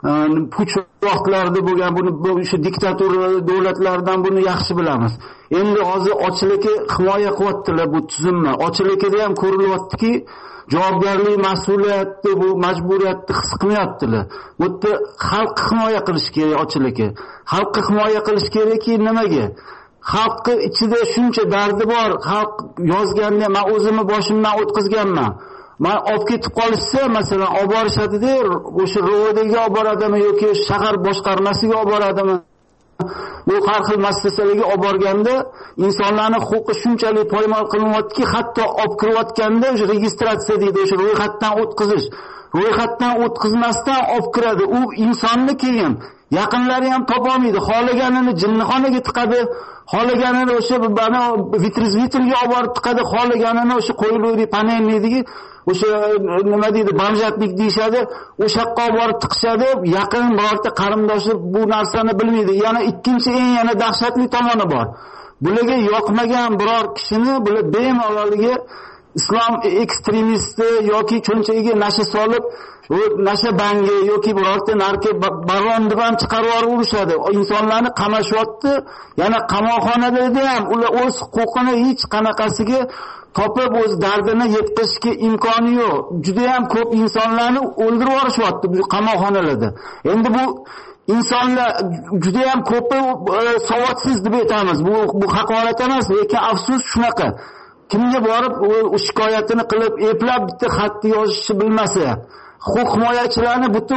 puch vaqtlarida bo'lgan buni o'sha diktatura davlatlardan buni yaxshi bilamiz. Endi hozir ochlikni himoya qilyaptilar bu tuzumni. Ochlikda ham ko'rilyaptiki, javobgarlik, mas'uliyatni, bu majburiyatni his qilmayaptilar. Bu yerda xalq himoya qilish kerak ochlikni. Xalqni himoya qilish kerakki, nimaga? Xalqni ichida shuncha dardi bor. Xalq yozganda men o'zimni boshimdan o'tkazganman. Men olib ketib qolishsa, masalan, olib borishadi-da, o'sha ro'yxatga olib boradimi yoki shahar boshqarmasiga olib boradimi? Bu har xil muassasalarga olib borganda insonlarning huquqi shunchalik poymol qilinyaptiki, hatto olib kirayotganda o'sha registratsiya deydi, o'sha ro'yxatdan o'tkazish. Ro'yxatdan o'tkazmasdan olib kiradi. U insonni keyin yaqinlari ham topolmaydi. Xohlaganini jinnixonaga tiqadi, xohlaganini o'sha bana vitrizvitlga olib borib tiqadi, xohlaganini o'sha qo'yiluvdi panelniydiki, o'sha nima deydi, bomjatlik deyshadi, o'sha yoqqa olib borib tiqishadi. Yaqin birorta qarindoshi bu narsani bilmaydi. Yana ikkinchi yana dahshatli tomoni bor. Bularga yoqmagan biror kishini bular bemalolga islom ekstremisti yoki cho'nchagiga nasha solib, nasha bangi yoki birorta narki baron deb ham chiqarib urishadi. Insonlarni qamashyapti. Yana qamoqxonada ham ular o'z huquqini hech qanaqasiga topib o'z dardini yetkazishga imkoni yo'q. Juda ham ko'p insonlarni o'ldirib yuborishyapti bu qamoqxonalarda. Endi bu insonlar juda ham ko'pi savodsiz deb aytamiz. Bu haqorat emas, lekin afsus shunaqa. Kimga borib shikoyatini qilib, eplab bitta xatni yozishni bilmasa, huquq himoyachilarni butun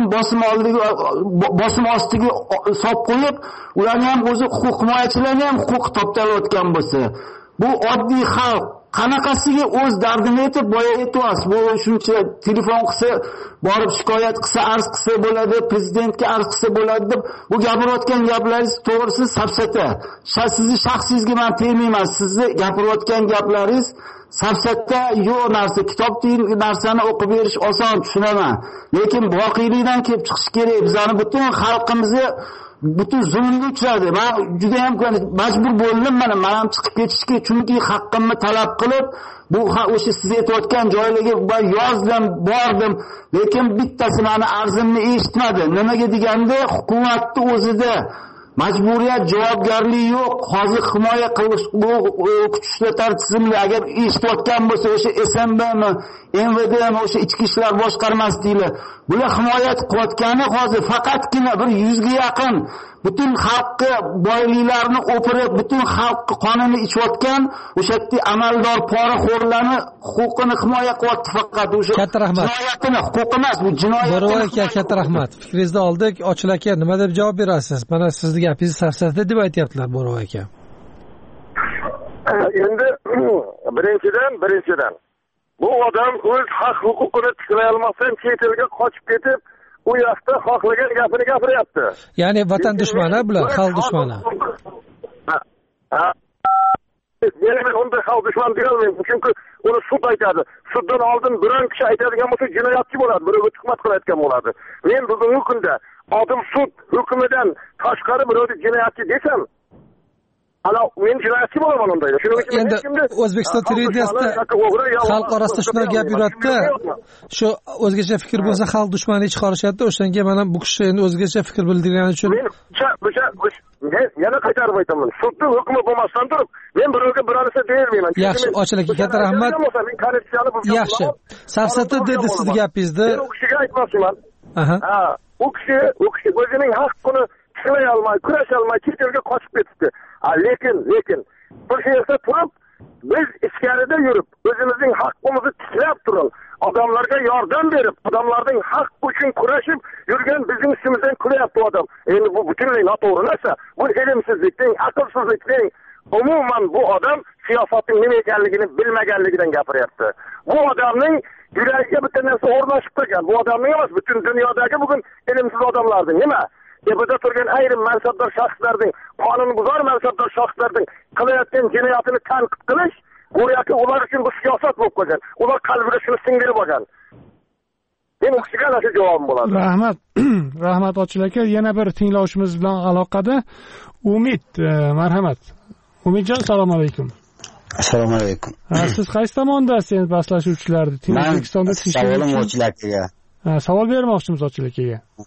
bosim ostiga solib qo'yib, ularni ham o'zi huquq himoyachilarni ham huquq toptalayotgan bo'lsa, bu oddiy xalq qanaqasiga o'z dardini aytib, boya aytyapsiz, bu shuncha telefon qilsa, borib shikoyat qilsa, arz qilsa bo'ladi, prezidentga arz qilsa bo'ladi deb, bu gapirayotgan gaplaringiz to'g'risi safsata. Sizni shaxsingizga men tegmayman, sizni gapirayotgan gaplaringiz safsata yo'q narsa. Kitobdagi narsani o'qib berish oson, tushunaman. Lekin voqelikdan kelib chiqish kerak. Bizani butun xalqimizni butun zulmga uchradi. Men juda ham majbur bo'ldim men ham chiqib ketishga, chunki haqqimni talab qilib, bu o'sha siz aytayotgan joylarga yozdim, bordim, lekin bittasi meni arzimni eshitmadi. Nimaga deganda, hukumatni o'zida majburiyat, javobgarlik yo'q. Hozir himoya qilish bu kuch ishlatar tizimli agar eshitayotgan bo'lsa, o'sha SMBmi, MVDmi, o'sha ichki ishlar boshqarmasi deylar. Bular himoyat qilayotgani hozir faqatgina bir 100 ga yaqin butun xalqqa boyliklarni o'pirib, butun xalqqa qonini ichayotgan o'sha yerda amaldor poraxo'rlarni huquqini himoya qilyapti faqat. O'sha katta rahmat. Jinoyatini, huquq emas, bu jinoyat. Bo'roq aka, katta rahmat. Fikringizni oldik. Ochil aka, nima deb javob berasiz? Mana sizning gapingiz safsata deb aytyaptilar Bo'roq aka. Endi birinchidan bu odam o'z haq huquqini tiklay olmasdan chet elga qochib ketib, u yoqda xohlagan gapini gapiryapti. Ya'ni vatan dushmani bular, xalq dushmani. Men unday xalq dushmani deyolmayman, chunki uni sud aytadi. Suddan oldin biron kishi aytadigan bo'lsa jinoyatchi bo'ladi, birovga tuhmat qilayotgan bo'ladi. Men bugungi kunda odim sud hukmidan tashqari birovni jinoyatchi desam, ana men jinoyatchi bo'laman undayda. Shuning uchun endi O'zbekiston televiziyasida xalq orasida shunday gap yuradi. Shu o'zgacha fikr bo'lsa xalq dushmani chiqarishadi. O'shanga mana bu kishi endi o'zgacha fikr bildirgani uchun men yana qaytarib aytaman. Sudning hukmi bo'lmasdan turib, men birovga bir narsa deyolmayman. Yaxshi, Ochil aka, katta rahmat. Yaxshi. Safsata dedi siz gapingizda. Men u kishiga aytmoqchiman. U kishi o'zining haqqini tiklay olmay, kurasha olmay chet elga qochib ketibdi. Lekin bir yerda turib, biz ichkarida yurib, o'zimizning haqqimizni tiklab turib, odamlarga yordam berib, odamlarning haq uchun kurashib yurgan bizning üstümizden kulyapti odam. Endi bu butunlay noto'g'ri narsa. Bu ilmsizlikning, aqlsizlikning, umuman bu odam siyosatning nima ekanligini bilmaganligidan gapiryapti. Bu odamning yuragiga bitta narsa o'rnashib turgan. Bu odamning emas, butun dunyodagi bugun ilmsiz odamlarning nima? Tepeda turgan ayrim mansabdor shaxslarning, qonunbuzar mansabdor shaxslarning qilayotgan jinoyatini tanqid qilish, bu yoki ular uchun bu siyosat bo'lib qolgan. Ular qalbiga shuni singdirib olgan. Men u kishiga nasha javobim bo'ladi. Rahmat Ochil aka. Yana bir tinglovchimiz bilan aloqada Umid, marhamat. Umidjon, assalomu alaykum. Assalomu alaykum. Siz qaysi tomondasiz pastlashuvchilarni? O'zbekistonda savolim Ochil akaga. Savol bermoqchimiz Ochil akaga.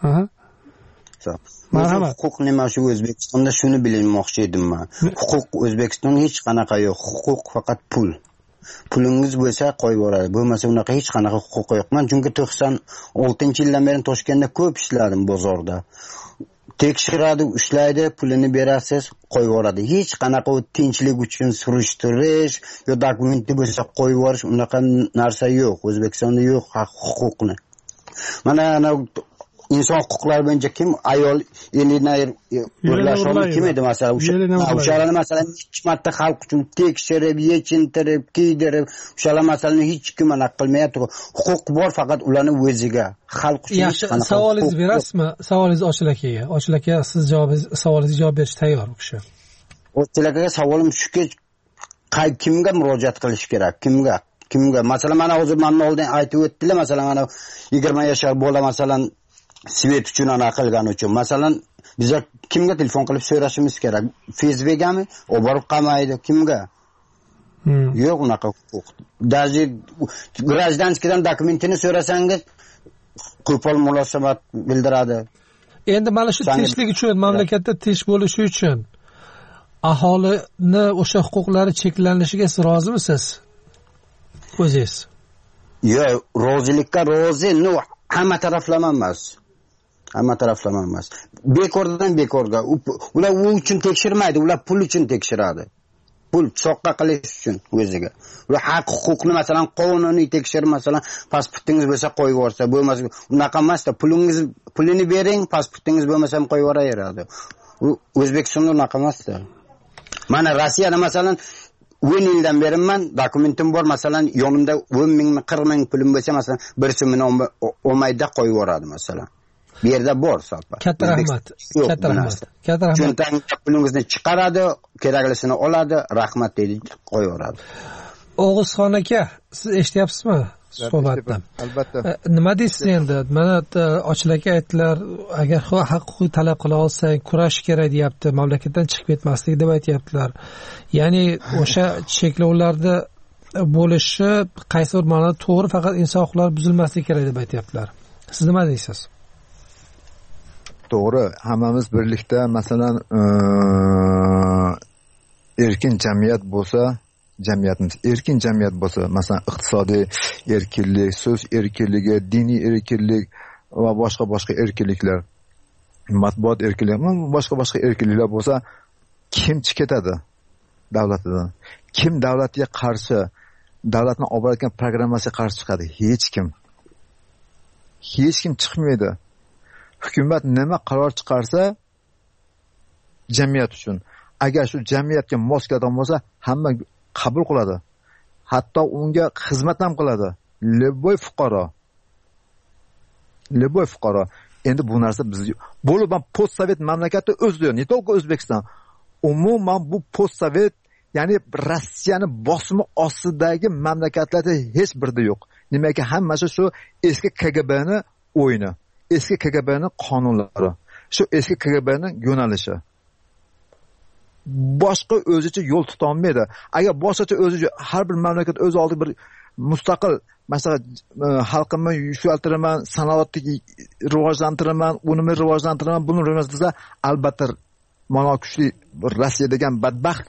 Aha. Marhamat. Huquq nima shu O'zbekistonda shuni bilmoqchi edim men. Huquq O'zbekistonda hech qanaqa yo'q. Huquq faqat pul. Pulingiz bo'lsa qo'yib yuboradi. Bo'lmasa unaqa hech qanaqa huquq yo'q. Men chunki 96-yildan beri Toshkentda ko'p ishladim bozorda. Tekshiradi, ushlaydi, pulini berasiz, qo'yib yuboradi. Hech qanaqa tinchlik uchun surishtirish yo dokumenti bo'lsa qo'yib yuborish unaqa narsa yo'q. O'zbekistonda yo'q huquqni. Mana inson huquqlari bo'yicha kim ayol elini o'rlashni kim edi masalan o'shalarni masalan hech marta xalq uchun tekshirib yechintirib kiydirib o'shalar masalani hech kim aniq qilmayapti. Huquq bor faqat ularni o'ziga, xalq uchun. Yaxshi, savolingizni berasizmi? Savolingiz Ochil akaga. Ochil aka, siz savolingizga javob berishga tayyor u kishi. Ochil akaga savolim shuki, kimga murojaat qilish kerak? Kimga? Masalan, mana hozir mendan oldin aytib o'tdilar, masalan, mana 20 yoshli bola masalan svet uchun ana qilgani uchun masalan bizlar kimga telefon qilib so'rashimiz kerak? Facebook'gami? Olib borib qamaydi kimga? Yo'q unaqa huquq. Даже гражданскийdan dokumentini so'rasangiz qo'pol munosabat bildiradi. Endi mana shu tinchlik uchun, mamlakatda tinch bo'lishi uchun aholini o'sha huquqlari cheklanishiga siz rozimisiz? O'zingiz? Yo'q, rozilikka rozi, hamma taraflama emas. Hamma taraflama emas. Bekorga. Ular u uchun tekshirmaydi, ular pul uchun tekshiradi. Pul soqqa qilish uchun o'ziga. Ular haq huquqni masalan qonuniy tekshirib, masalan pasportingiz bo'lsa qo'yib yuborsa, bo'lmasa unaqa emas-da, pulini bering, pasportingiz bo'lmasa ham qo'yib yuboraveradi. O'zbekistonda unaqa emas-da. Mana Rossiyada masalan 10 yildan beri men dokumentim bor, masalan yonimda 10 ming, 40 ming pulim bo'lsa, masalan bir so'mini olmayda qo'yib yuboradi masalan. Bu yerda bor so'pa. Katta rahmat. Katta rahmat. Cho'ntagingizdan pulingizni chiqaradi, keraklisini oladi, rahmat deydi, qo'yib yuboradi. O'g'izxon aka, siz eshityapsizmi? Suhbatdan. Albatta. Nima deysiz endi? Mana Ochil aka aytdilar, agar haq-huquq talab qila olsang, kurash kerak deyapti, mamlakatdan chiqib ketmaslik deb aytayaptilar. Ya'ni o'sha cheklovlarda bo'lishi qaysi bir ma'noda to'g'ri, faqat inson huquqlari buzilmasligi kerak deb aytayaptilar. Siz nima deysiz? To'g'ri, hammamiz birlikda masalan erkin jamiyat bo'lsa, jamiyatimiz erkin jamiyat bo'lsa, masalan iqtisodiy erkinlik, so'z erkinligi, diniy erkinlik va boshqa erkinliklar, matbuot erkinligi, boshqa erkinliklar bo'lsa, kim ketadi davlatidan? Kim davlatga qarshi, davlatning olib borayotgan programmasiga qarshi chiqadi? Hech kim. Hech kim chiqmaydi. Hukumat nima qaror chiqarsa jamiyat uchun, agar shu jamiyatga mos keladigan bo'lsa, hamma qabul qiladi. Hatto unga xizmat ham qiladi. Leboy fuqaro. Endi bu narsa biz bo'lib postsovet mamlakati o'zida, ne только O'zbekiston. Umuman bu postsovet, ya'ni Rossiyani bosimi ostidagi mamlakatlarda hech birida yo'q. Nimaga hammasi shu eski KGBni o'yini. Eski KGB'ning qonunlari, shu eski KGB'ning yo'nalishi. Boshqa o'zicha yo'l tuta olmaydi. Agar boshqacha o'zicha har bir mamlakat o'z oldiga bir mustaqil, masalan, xalqimni yuksaltiraman, sanoatni rivojlantiraman, unimni rivojlantiraman, buni rivojlantirsa, albatta mana kuchli Rossiya degan badbaxt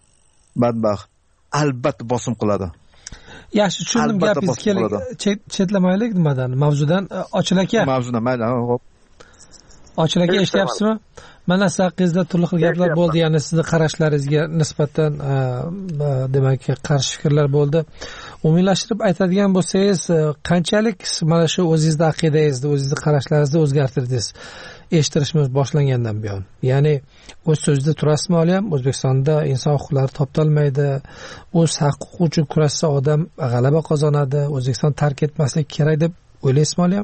albatta bosim qiladi. Yaxshi, tushundim gapingizni. Keling, chetlamaylik nimadan, mavzudan. Ochil aka. Mavzudan mayli, xo'p. Ochil aka, eshityapsizmi? Mana siz haqingizda turli xil gaplar bo'ldi, ya'ni sizning qarashlaringizga nisbatan demak qarshi fikrlar bo'ldi. Umumiylashtirib aytadigan bo'lsangiz, qanchalik mana shu o'zingizning aqidangizni, o'zingizning qarashlaringizni o'zgartirdingiz eshittirishimiz boshlangandan buyon? Ya'ni o'z so'zida turasizmi hali ham? O'zbekistonda inson huquqlari toptalmaydi, o'z huquqi uchun kurashsa odam g'alaba qozonadi, O'zbekiston tark etmaslik kerak deb o'ylaysizmi hali ham?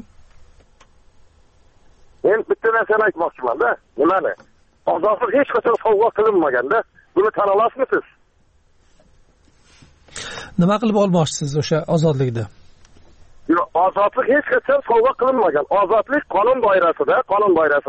Men bitta narsani aytmoqchiman-da. Nimani? Ozodlik hech qachon sovg'a qilinmaganda, buni tan olasizmi? Nima qilib olmoqchisiz o'sha ozodlikni? Yo'q, ozodlik hech qachon sovg'a qilinmagan. Ozodlik qonun doirasida,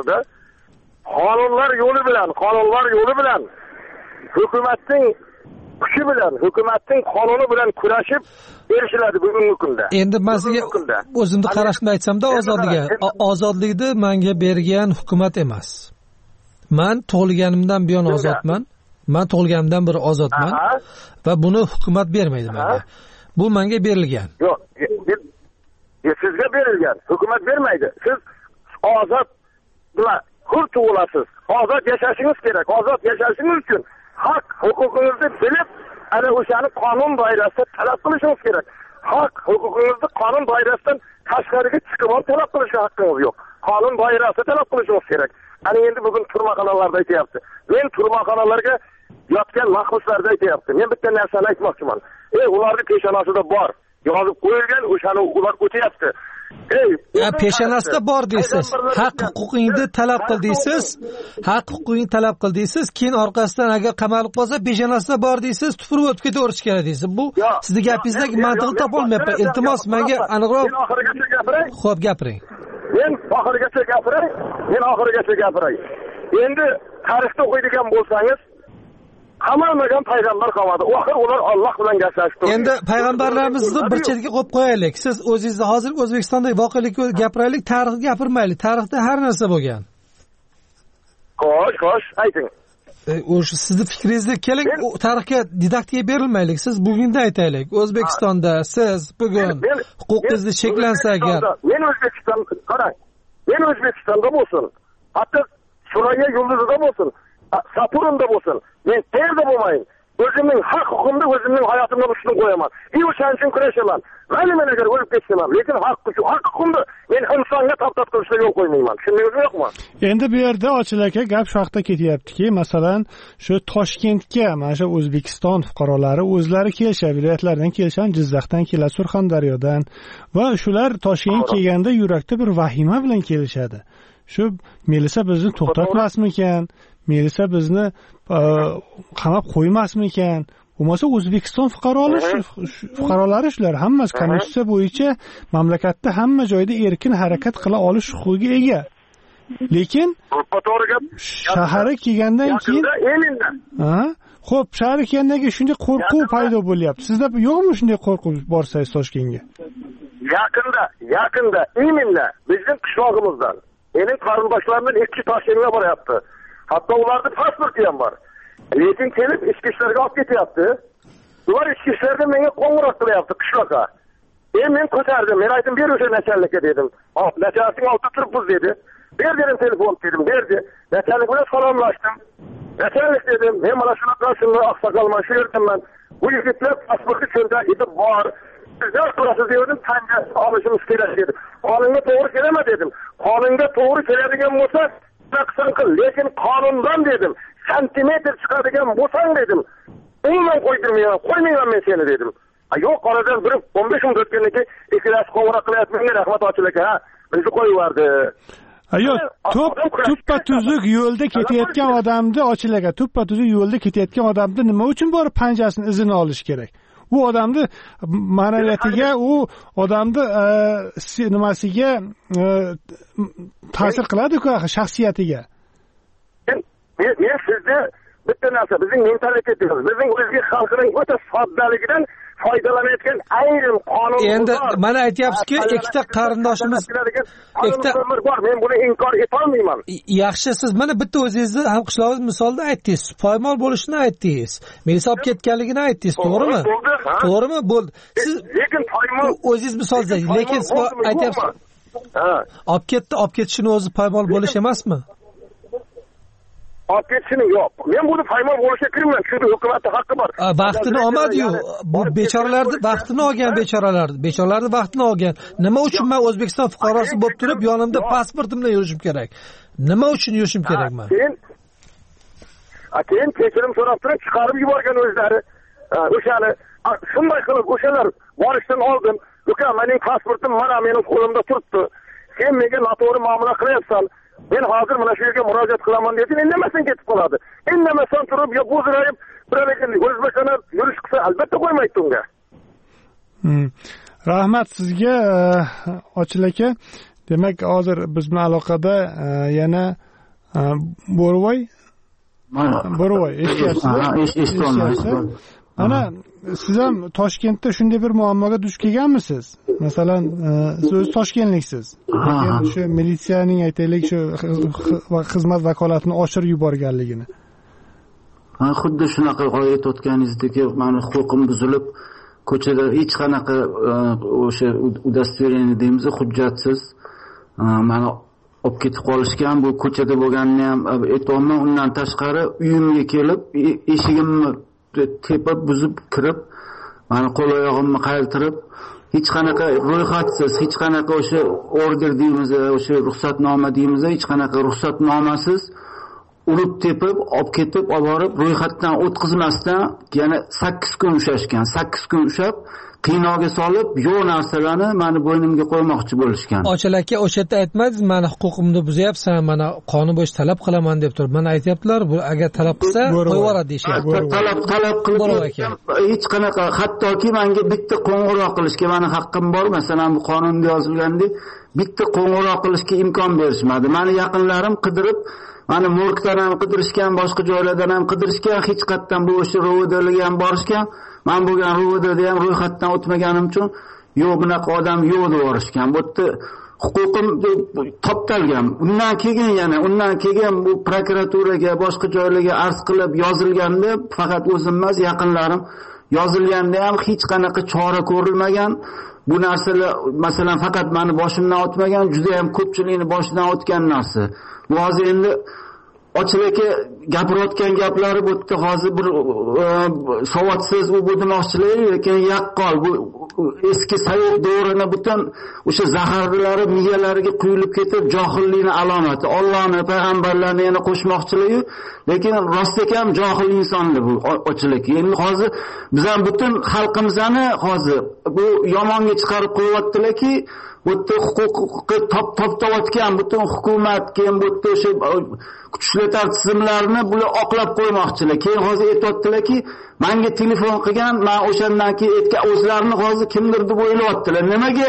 qonunlar yo'li bilan hukumatning kuchi bilan, hukumatning qonuni bilan kurashib erishiladi bugungi kunda. Endi men sizga o'zimni qarashimni aytsam-da, ozodlikni menga bergan hukumat emas. Men tug'ilganimdan buyon ozodman. Men tug'ilganimdan beri ozodman va buni hukumat bermaydi menga. Bu menga berilgan. Yo'q, sizga berilgan. Hukumat bermaydi. Siz ozod hur tug'ilasiz. Ozod yashashingiz kerak. Ozod yashashingiz uchun haq huquqingizni bilib, ana o'shani qonun doirasida talab qilishingiz kerak. Haq huquqingizni qonun doirasidan tashqariga chiqib talab qilishga haqqingiz yo'q. Qonun doirasida talab qilishingiz kerak. Ana endi bugun turmaxonalarda aytyapti. Men turmaxonalarga yotgan mahbuslarda aytyapti. Men bitta narsani aytmoqchiman. Ularning peshonasida bor. Yozib qo'yilgan, o'shani ular o'tyapti. Peshonasida bor deysiz. Haq huquqingni talab qil deysiz. Haq huquqingni talab qil deysiz. Keyin orqasidan agar qamalib qolsa, peshonasida bor deysiz, tupurib o'tib ketaverish kerak deysiz. Bu sizning gapingizdagi mantiqni topa olmayapman. Iltimos, menga aniqroq. Men oxirigacha gapiray. Xo'p, gapiring. Men oxirigacha gapiray. Endi tarixda o'qiydigan bo'lsangiz, qamalmagan payg'ambar qolmadi. Oxir ular Alloh bilan gaplashdi. Endi payg'ambarlarimizni bir chetga qo'yib qo'yaylik. Siz o'zingizni hozir O'zbekistondagi voqelikni gapiraylik, tarixni gapirmaylik. Tarixda har narsa bo'lgan. Xo'sh, ayting. O'sha sizning fikringizni keling, tarixga didaktika berilmaylik. Siz bugundan aytaylik. O'zbekistonda siz bugun huquqingizni cheklansa agar, men O'zbekistonda bo'lsin. Hatto Surayya yulduzida bo'lsin. Saturnda bo'lsin. Men qayerda bo'lmayin. O'zimning haq huquqimni, o'zimning hayotimni ustun qo'yaman. O'shaning uchun kurashaman. Men agar o'lib ketsam, lekin haq huquqimni men insonga toptab qilishga yo'l qo'ymayman. Tushundingizmi yo'qmi? Endi bu yerda Ochil aka gap shu haqda ketyaptiki, masalan, shu Toshkentga mana shu O'zbekiston fuqarolari o'zlari kelishadi, viloyatlardan kelishadi, Jizzaxdan keladi, Surxondaryodan va shular Toshkentga kelganda yurakda bir vahima bilan kelishadi. Shu Melisa bizni to'xtatmasmikan? Melisa bizni qamab qo'ymasmikan? Bo'lmasa O'zbekiston fuqarolari shular hammasi konstitutsiya bo'yicha mamlakatda hamma joyda erkin harakat qila olish huquqiga ega. Lekin shaharga kelgandan keyin xo'p, shaharga kelgandan keyin shunday qo'rquv paydo bo'lyapti. Sizda yo'qmi shunday qo'rquv borsangiz Toshkentga? Yaqinda imенно bizning qishlog'imizdan mening qarindoshlarimdan 2 Toshkentga boryapti. Hatto ularning pasporti ham bor. Lekin kelib ichki ishlarga olib ketyapti. Ular ichki ishlarda menga qo'ng'iroq qilyapti qishloqqa. Men ko'tardim. Men aytdim, ber o'sha nachallikka dedim. Nachallikning oldida turibmiz dedi. Ber dedim, telefon dedim, berdi. Nachallik bilan salomlashdim. Nachallik dedim, men mana shunaqa shunday oqsoqolman, shu yerdaman. Bu yigitlar pasporti cho'ntagiga bor. Sizlar turasiz dedim, tanga olishimiz kerak dedi. Qonunga to'g'ri keladimi dedim. Qonunga to'g'ri keladigan bo'lsa, qilsan qil, lekin qonundan dedim, santimetr chiqadigan bo'lsang dedim, umuman qo'ymayman men seni dedim. Yo'q, oradan bir 15 kun o'tgandan keyin ikkalasi qo'ng'iroq qilyapti, menga rahmat Ochil aka, bizni qo'yib Yo'q, tuppa-tuzuk yo'lda ketayotgan odamni Ochil aka, tuppa-tuzuk yo'lda ketayotgan odamni nima uchun borib panjasini izini olish kerak? U odamni ma'naviyatiga, u odamni nimasiga ta'sir qiladi-ku, shaxsiyatiga. Men sizga bitta narsa, bizning mentalitetimiz, bizning o'zga xalqining o'ta soddaligidan foydalanayotgan ayrim qonunlar. Endi mana aytyapsizki, ikkita qarindoshimiz bor. Men buni inkor eta olmayman. Yaxshi, siz mana bitta o'zingizni hamqishlog'ingiz misolida aytdingiz. Poymol bo'lishini aytdingiz. Melisa olib ketganligini aytdingiz, to'g'rimi? To'g'rimi? Bo'ldi. Siz lekin poymol o'zingiz misolda, lekin siz aytyapsiz. Olib ketishini o'zi poymol bo'lish emasmi? Olib ketishini yo'q. Men buni poymol bo'lishga kirmayman, chunki hukumatning haqqi bor. Vaqtini olmadi-yu. Bu bechoralarning vaqtini olgan bechoralarning vaqtini olgan. Nima uchun men O'zbekiston fuqarosi bo'lib turib, yonimda pasportim bilan yurishim kerak? Nima uchun yurishim kerak men? Keyin kechirim so'rab turib chiqarib yuborgan o'zlari. O'shani shunday qilib o'shalar borishdan oldin, "Uka, mening pasportim mana mening qo'limda turibdi. Sen menga noto'g'ri muomala qilyapsan. Men hozir mana shu yerga murojaat qilaman" deb, indamasdan ketib qoladi. Indamasdan turib, yo bo'zrayib, birovga O'zbekistonda yurish qilsa, albatta qo'ymaydi unga. Rahmat sizga, Ochil aka. Demak, hozir biz bilan aloqada yana Bo'rivoy eshityapsiz. ana siz ham Toshkentda shunday bir muammoga duch kelganmisiz? Masalan, siz o'z toshkentliksiz. Lekin shu militsiyaning aytaylik shu xizmat vakolatini oshirib yuborganligini. Xuddi shunaqa aytayotganingizdek, meni huquqim buzilib, ko'chada hech qanaqa o'sha удостоверение deymiz, hujjatsiz meni olib ketib qolishgan. Bu ko'chada bo'lganini ham aytolmay, undan tashqari uyimga kelib, eshigimni tepib, buzib kirib, meni qo'l oyog'imni qaytirib, hech qanaqa ro'yxatsiz, hech qanaqa o'sha order deymiz, o'sha ruxsatnoma deymiz, hech qanaqa ruxsatnomasiz urib tepib, olib ketib, olib borib, ro'yxatdan o'tkazmasdan yana 8 kun ushashgan. 8 kun ushab, qiynoqga solib, yo'q narsalarni meni bo'ynimga qo'ymoqchi bo'lishgan. Ochil aka, o'sha yerda aytmadingiz, meni huquqimni buzyapsan, mana qonun bo'yicha talab qilaman deb turib. Mana aytibdilar, bu agar talab qilsa, qo'yib yuboradi deyishyapti. Talab qilib hech qanaqa, hattoki menga bitta qo'ng'iroq qilishga meni haqqim bor. Masalan, bu qonunda yozilgandek, bitta qo'ng'iroq qilishga imkon berishmadi. Meni yaqinlarim qidirib, mani morgdan ham qidirishgan, boshqa joylardan ham qidirishgan, hech qayerdan bu o'sha ro'yxatga ham borishgan. Men bo'lgan ro'yxatda ham ro'yxatdan o'tmaganim uchun yo'q, bunaqa odam yo'q deb yorishgan. Bu yerda huquqim toptalgan. Undan keyin bu prokuraturaga, boshqa joylarga arz qilib yozilganda, faqat o'zim emas, yaqinlarim yozilganda ham hech qanaqa chora ko'rilmagan. Bu narsalar masalan faqat meni boshimdan o'tmagan, juda ham ko'pchilikning boshidan o'tgan narsa. Bu hozir endi ochilaka gapirayotgan gaplari bu yerda hozir bir savodsiz u bu demoqchilar, lekin yaqqol bu eski sovet davrini butun o'sha zaharlari miyalariga quyilib ketib, johillikning alomati. Allohni, payg'ambarlarni yana qo'shmoqchilar-yu, lekin rost ekan johil insonlar bu ochilaka. Endi hozir biz ham butun xalqimizni hozir bu yomonga chiqarib qo'yaptilarki, bu yerda huquqni toptayotgan butun hukumat, keyin bu yerda o'sha kuchli tizimlarni bular oqlab qo'ymoqchilar. Keyin hozir aytayaptilarki, menga telefon qilgan, men o'shandan keyin aytgan o'zlarini hozir kimdir deb o'ylayaptilar. Nimaga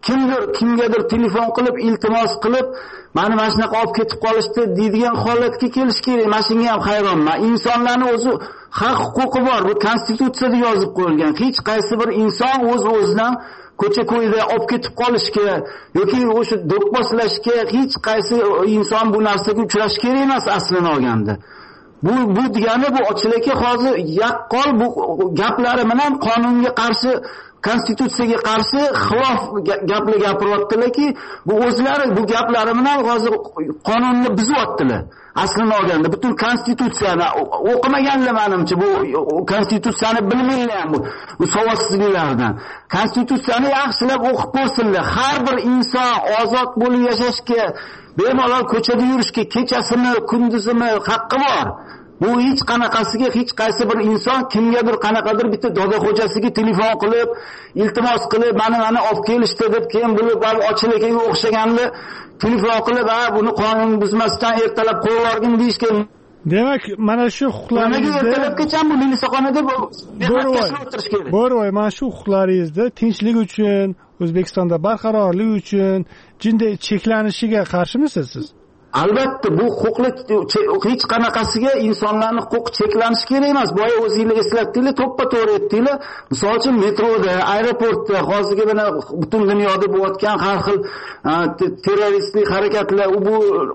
kimgadir telefon qilib, iltimos qilib, meni mana shunaqa olib ketib qolishdi deydigan holatga kelish kerak. Men shunga ham hayronman. Insonlarning o'zi haq huquqi bor. Bu konstitutsiyada yozib qo'yilgan. Hech qaysi bir inson o'z-o'zidan ko'cha-ko'yda olib ketib qolishga yoki o'sha do'pposlashga hech qaysi inson bu narsaga uchrash kerak emas aslini olganda. Bu degani bu ochilaka hozir yaqqol bu gaplari bilan qonunga qarshi, konstitutsiyaga qarshi xilof gaplar gapiryaptilarki, bu o'zlari bu gaplari bilan hozir qonunni buzyaptilar. Aslini olganda butun konstitutsiyani o'qimaganlar menimcha, bu konstitutsiyani bilmaylar bu savodsizliklardan. Konstitutsiyani yaxshilab o'qib ko'rsinlar. Har bir inson ozod bo'lib yashashga, bemalol ko'chada yurishga, kechasini, kunduzini haqqi bor. Bu hech qanaqasiga hech qaysi bir inson kimgadir qanaqadir bitta dodaxo'jasiga telefon qilib, iltimos qilib, meni olib kelishdi deb, keyin bo'lib ochilakaga o'xshaganlar telefon qilib, buni qonun buzmasdan ertalab qo'yib yuborgin deyishga. Demak, mana shu huquqlaringizni ertalabgacha bu milisaxonada o'tirish kerak. Bo'rvoy, mana shu huquqlaringizni tinchlik uchun, O'zbekistonda barqarorlik uchun jinday cheklanishiga qarshimisiniz siz? Albatta, bu huquqlik hech qanaqasiga insonlarning huquqi cheklanishi kerak emas. Boya o'zingizlar eslatdinglar, to'ppa-to'g'ri aytdinglar. Misol uchun metroda, aeroportda, hozirgi mana butun dunyoda bo'layotgan har xil terroristlik harakatlar, bu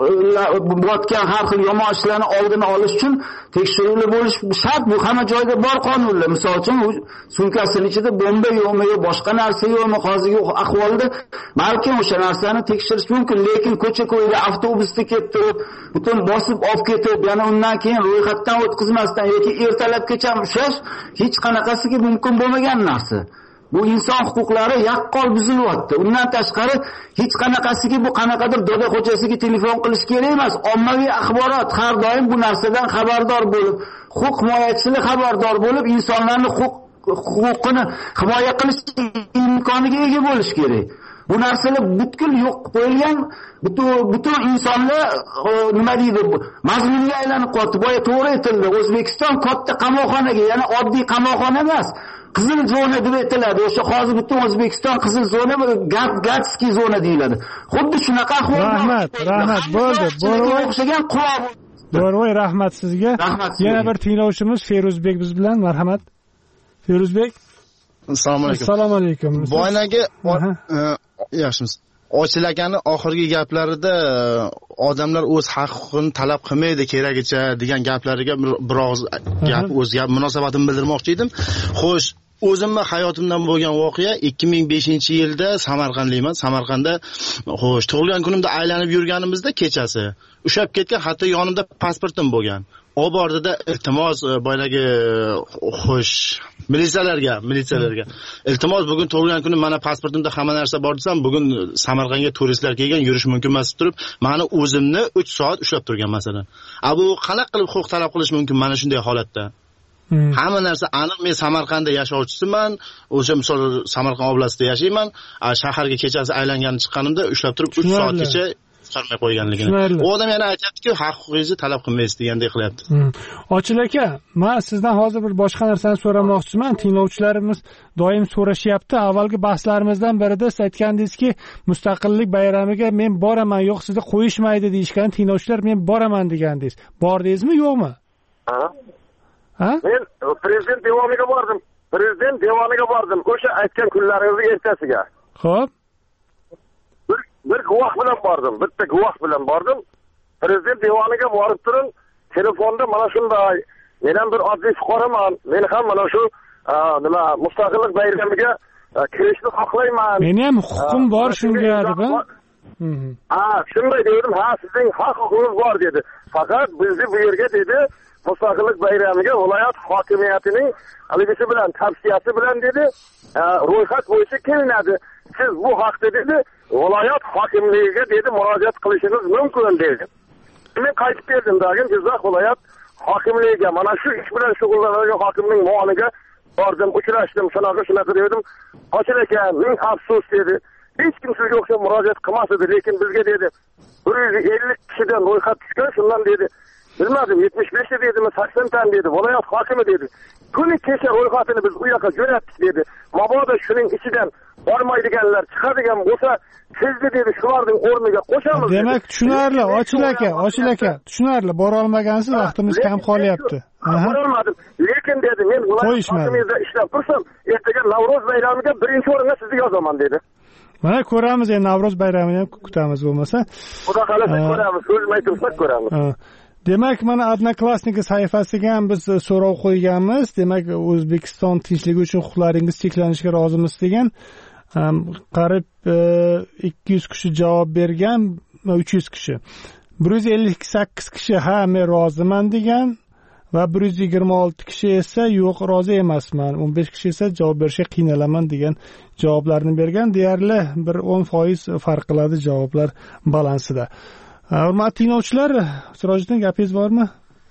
bo'layotgan har xil yomon ishlarni oldini olish uchun tekshiruvlar bo'lish shart. Bu hamma joyda bor qonunlar. Misol uchun sumkasining ichida bomba yo'qmi, boshqa narsa yo'qmi, hozirgi ahvolda balkim o'sha narsani tekshirish mumkin, lekin ko'cha-ko'yda avtobusda ketib, butun bosib olib ketib, yana undan keyin ro'yxatdan o'tkazmasdan yoki ertalabgacha ushlash hech qanaqasiga mumkin bo'lmagan narsa. Bu inson huquqlari yaqqol buzilyapti. Undan tashqari hech qanaqasiga bu qanaqadir dodaxo'jasiga telefon qilish kerak emas. Ommaviy axborot har doim bu narsadan xabardor bo'lib, huquq himoyachilar xabardor bo'lib, insonlarning huquqini himoya qilish imkoniga ega bo'lish kerak. Bu narsalar butkul yo'q qo'yilgan, butun insonlar nima deydi, mazmunga aylanib qoldi. Boya to'g'ri aytildi. O'zbekiston katta qamoqxonaga, ya'ni oddiy qamoqxona emas, qizil zona deb aytiladi. O'sha hozir butun O'zbekiston qizil zona, gatskiy zona deyiladi. Xuddi shunaqa ahvol. Rahmat, bo'ldi. O'xshagan Bo'rvoy, rahmat sizga. Yana bir tinglovchimiz Feruzbek biz bilan, marhamat. Feruzbek, assalomu alaykum. Assalomu alaykum. Boyagi yaxshimisiz? Ochil akani oxirgi gaplarida odamlar o'z haqqini talab qilmaydi keragicha degan gaplariga biroz gap o'z gap munosabatimni bildirmoqchi edim. Xo'sh, o'zimning hayotimdan bo'lgan voqea 2005-yilda Samarqandliman. Samarqandda xo'sh, tug'ilgan kunimda aylanib yurganimizda kechasi ushab ketgan, hatto yonimda pasportim bo'lgan. O bordida iltimos boyagi xo'sh militsiyalarga iltimos bugun tug'ilgan kunim mana pasportimda hamma narsa bor desam, bugun Samarqandga turistlar kelgan, yurish mumkin emas turib, meni o'zimni 3 soat ushlab turgan masalan. Bu qanaqa qilib huquq talab qilish mumkin mana shunday holatda? Hamma narsa aniq. Men Samarqandda yashovchisiman. O'sha misol Samarqand oblasida yashayman. Shaharga kechasi aylanganib chiqqanimda ushlab turib 3 soatgacha chiqarmay qo'yganligini. U odam yana aytayapti-ku, haq-huquqingizni talab qilmaysiz degandek qilyapti. Ochil aka, men sizdan hozir bir boshqa narsani so'ramoqchiman. Tinglovchilarimiz doim so'rashyapti. Avvalgi bahslarimizdan birida siz aytgandingizki, mustaqillik bayramiga men boraman, yo'q sizni qo'yishmaydi deyishgan tinglovchilar, men boraman degandingiz. Bordingizmi, yo'qmi? Men prezident devoniga bordim. O'sha aytgan kunlaringizni ertasiga. Xo'p. Bir guvoh bilan bordim. Bitta guvoh bilan bordim. Prezident devoniga borib turib, telefonda mana shunday, men ham bir oddiy fuqaroman. Men ham mana shu mustaqillik bayramiga kirishni xohlayman. Meni ham huquqim bor shunga deb. Shunday dedim. Sizning huquqingiz bor dedi. Faqat bizni bu yerga dedi, mustaqillik bayramiga viloyat hokimiyatining aligisi bilan tavsiyasi bilan dedi, ro'yxat bo'yicha kelinadi. Siz bu haqda dedi, viloyat hokimligiga dedi murojaat qilishingiz mumkin dedi. Men qaytib keldim dagin Jizzax viloyat hokimligiga, mana shu ish bilan shug'ullanadigan hokimning muoniga bordim, uchrashdim, shunaqa dedim. Ochil aka, ming afsus dedi. Hech kim sizga o'xshab murojaat qilmasdi, lekin bizga dedi 150 kishidan ro'yxat tushgan, shundan dedi bilmadim 75 ta dedimi, 80 ta dedi, viloyat hokimi dedi. Kuni kecha ro'yxatini biz u yoqqa jo'natdik dedi. Mabodo shuning ichidan bormaydiganlar chiqadigan bo'lsa, sizni dedi shularning o'rniga qo'shamiz. Demak, tushunarli, Ochil aka, tushunarli. Bora olmagansiz, vaqtimiz kam qolyapti. Borolmadim. Lekin dedi, men viloyat hokimiyatida ishlab tursam, ertaga Navro'z bayramiga birinchi o'ringa sizni yozaman dedi. Mana ko'ramiz, endi Navro'z bayramini ham kutamiz bo'lmasa. Xudo xolasa ko'ramiz, so'zmay tursak ko'ramiz. Demak, mana Odnoklassniki sahifasiga ham biz so'rov qo'yganmiz. Demak, O'zbekiston tinchligi uchun huquqlaringiz cheklanishiga rozimisiz degan. Qarib 200 kishi javob bergan, 300 kishi. 158 kishi ha, men roziman degan va 126 kishi esa yo'q, rozi emasman. 15 kishi esa javob berishga qiynalaman degan javoblarni bergan. Deyarli bir 10% farq qiladi javoblar balansida. Hurmatli tinglovchilar, Sirojiddin, gapingiz bormi?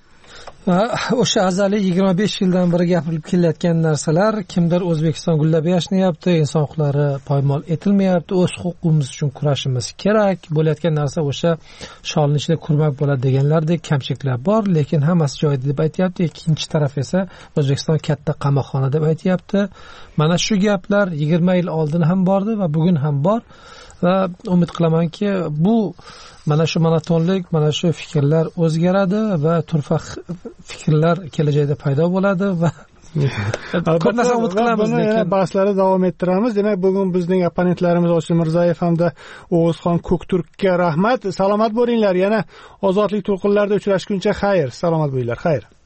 O'sha azaliy 25 yildan beri gapirilib kelayotgan narsalar, kimdir O'zbekiston gullab yashnayapti, inson huquqlari poymol etilmayapti, o'z huquqimiz uchun kurashimiz kerak. Bo'layotgan narsa o'sha sholni ichida kurmak bo'ladi deganlardek kamchiliklar bor, lekin hammasi joyida deb aytyapti. Ikkinchi taraf esa O'zbekiston katta qamoqxona deb aytyapti. Mana shu gaplar 20 yil oldin ham bordi va bugun ham bor. Va umid qilamanki, bu mana shu monotonlik, mana shu fikrlar o'zgaradi va turfa fikrlar kelajakda paydo bo'ladi va ko'p narsa umid qilamiz. Lekin bahslarni davom ettiramiz. Demak, bugun bizning opponentlarimiz Ochil Mirzayev hamda O'g'izxon Ko'kturkka rahmat. Salomat bo'linglar. Yana ozodlik to'lqinlarida uchrashguncha xayr. Salomat bo'linglar. Xayr.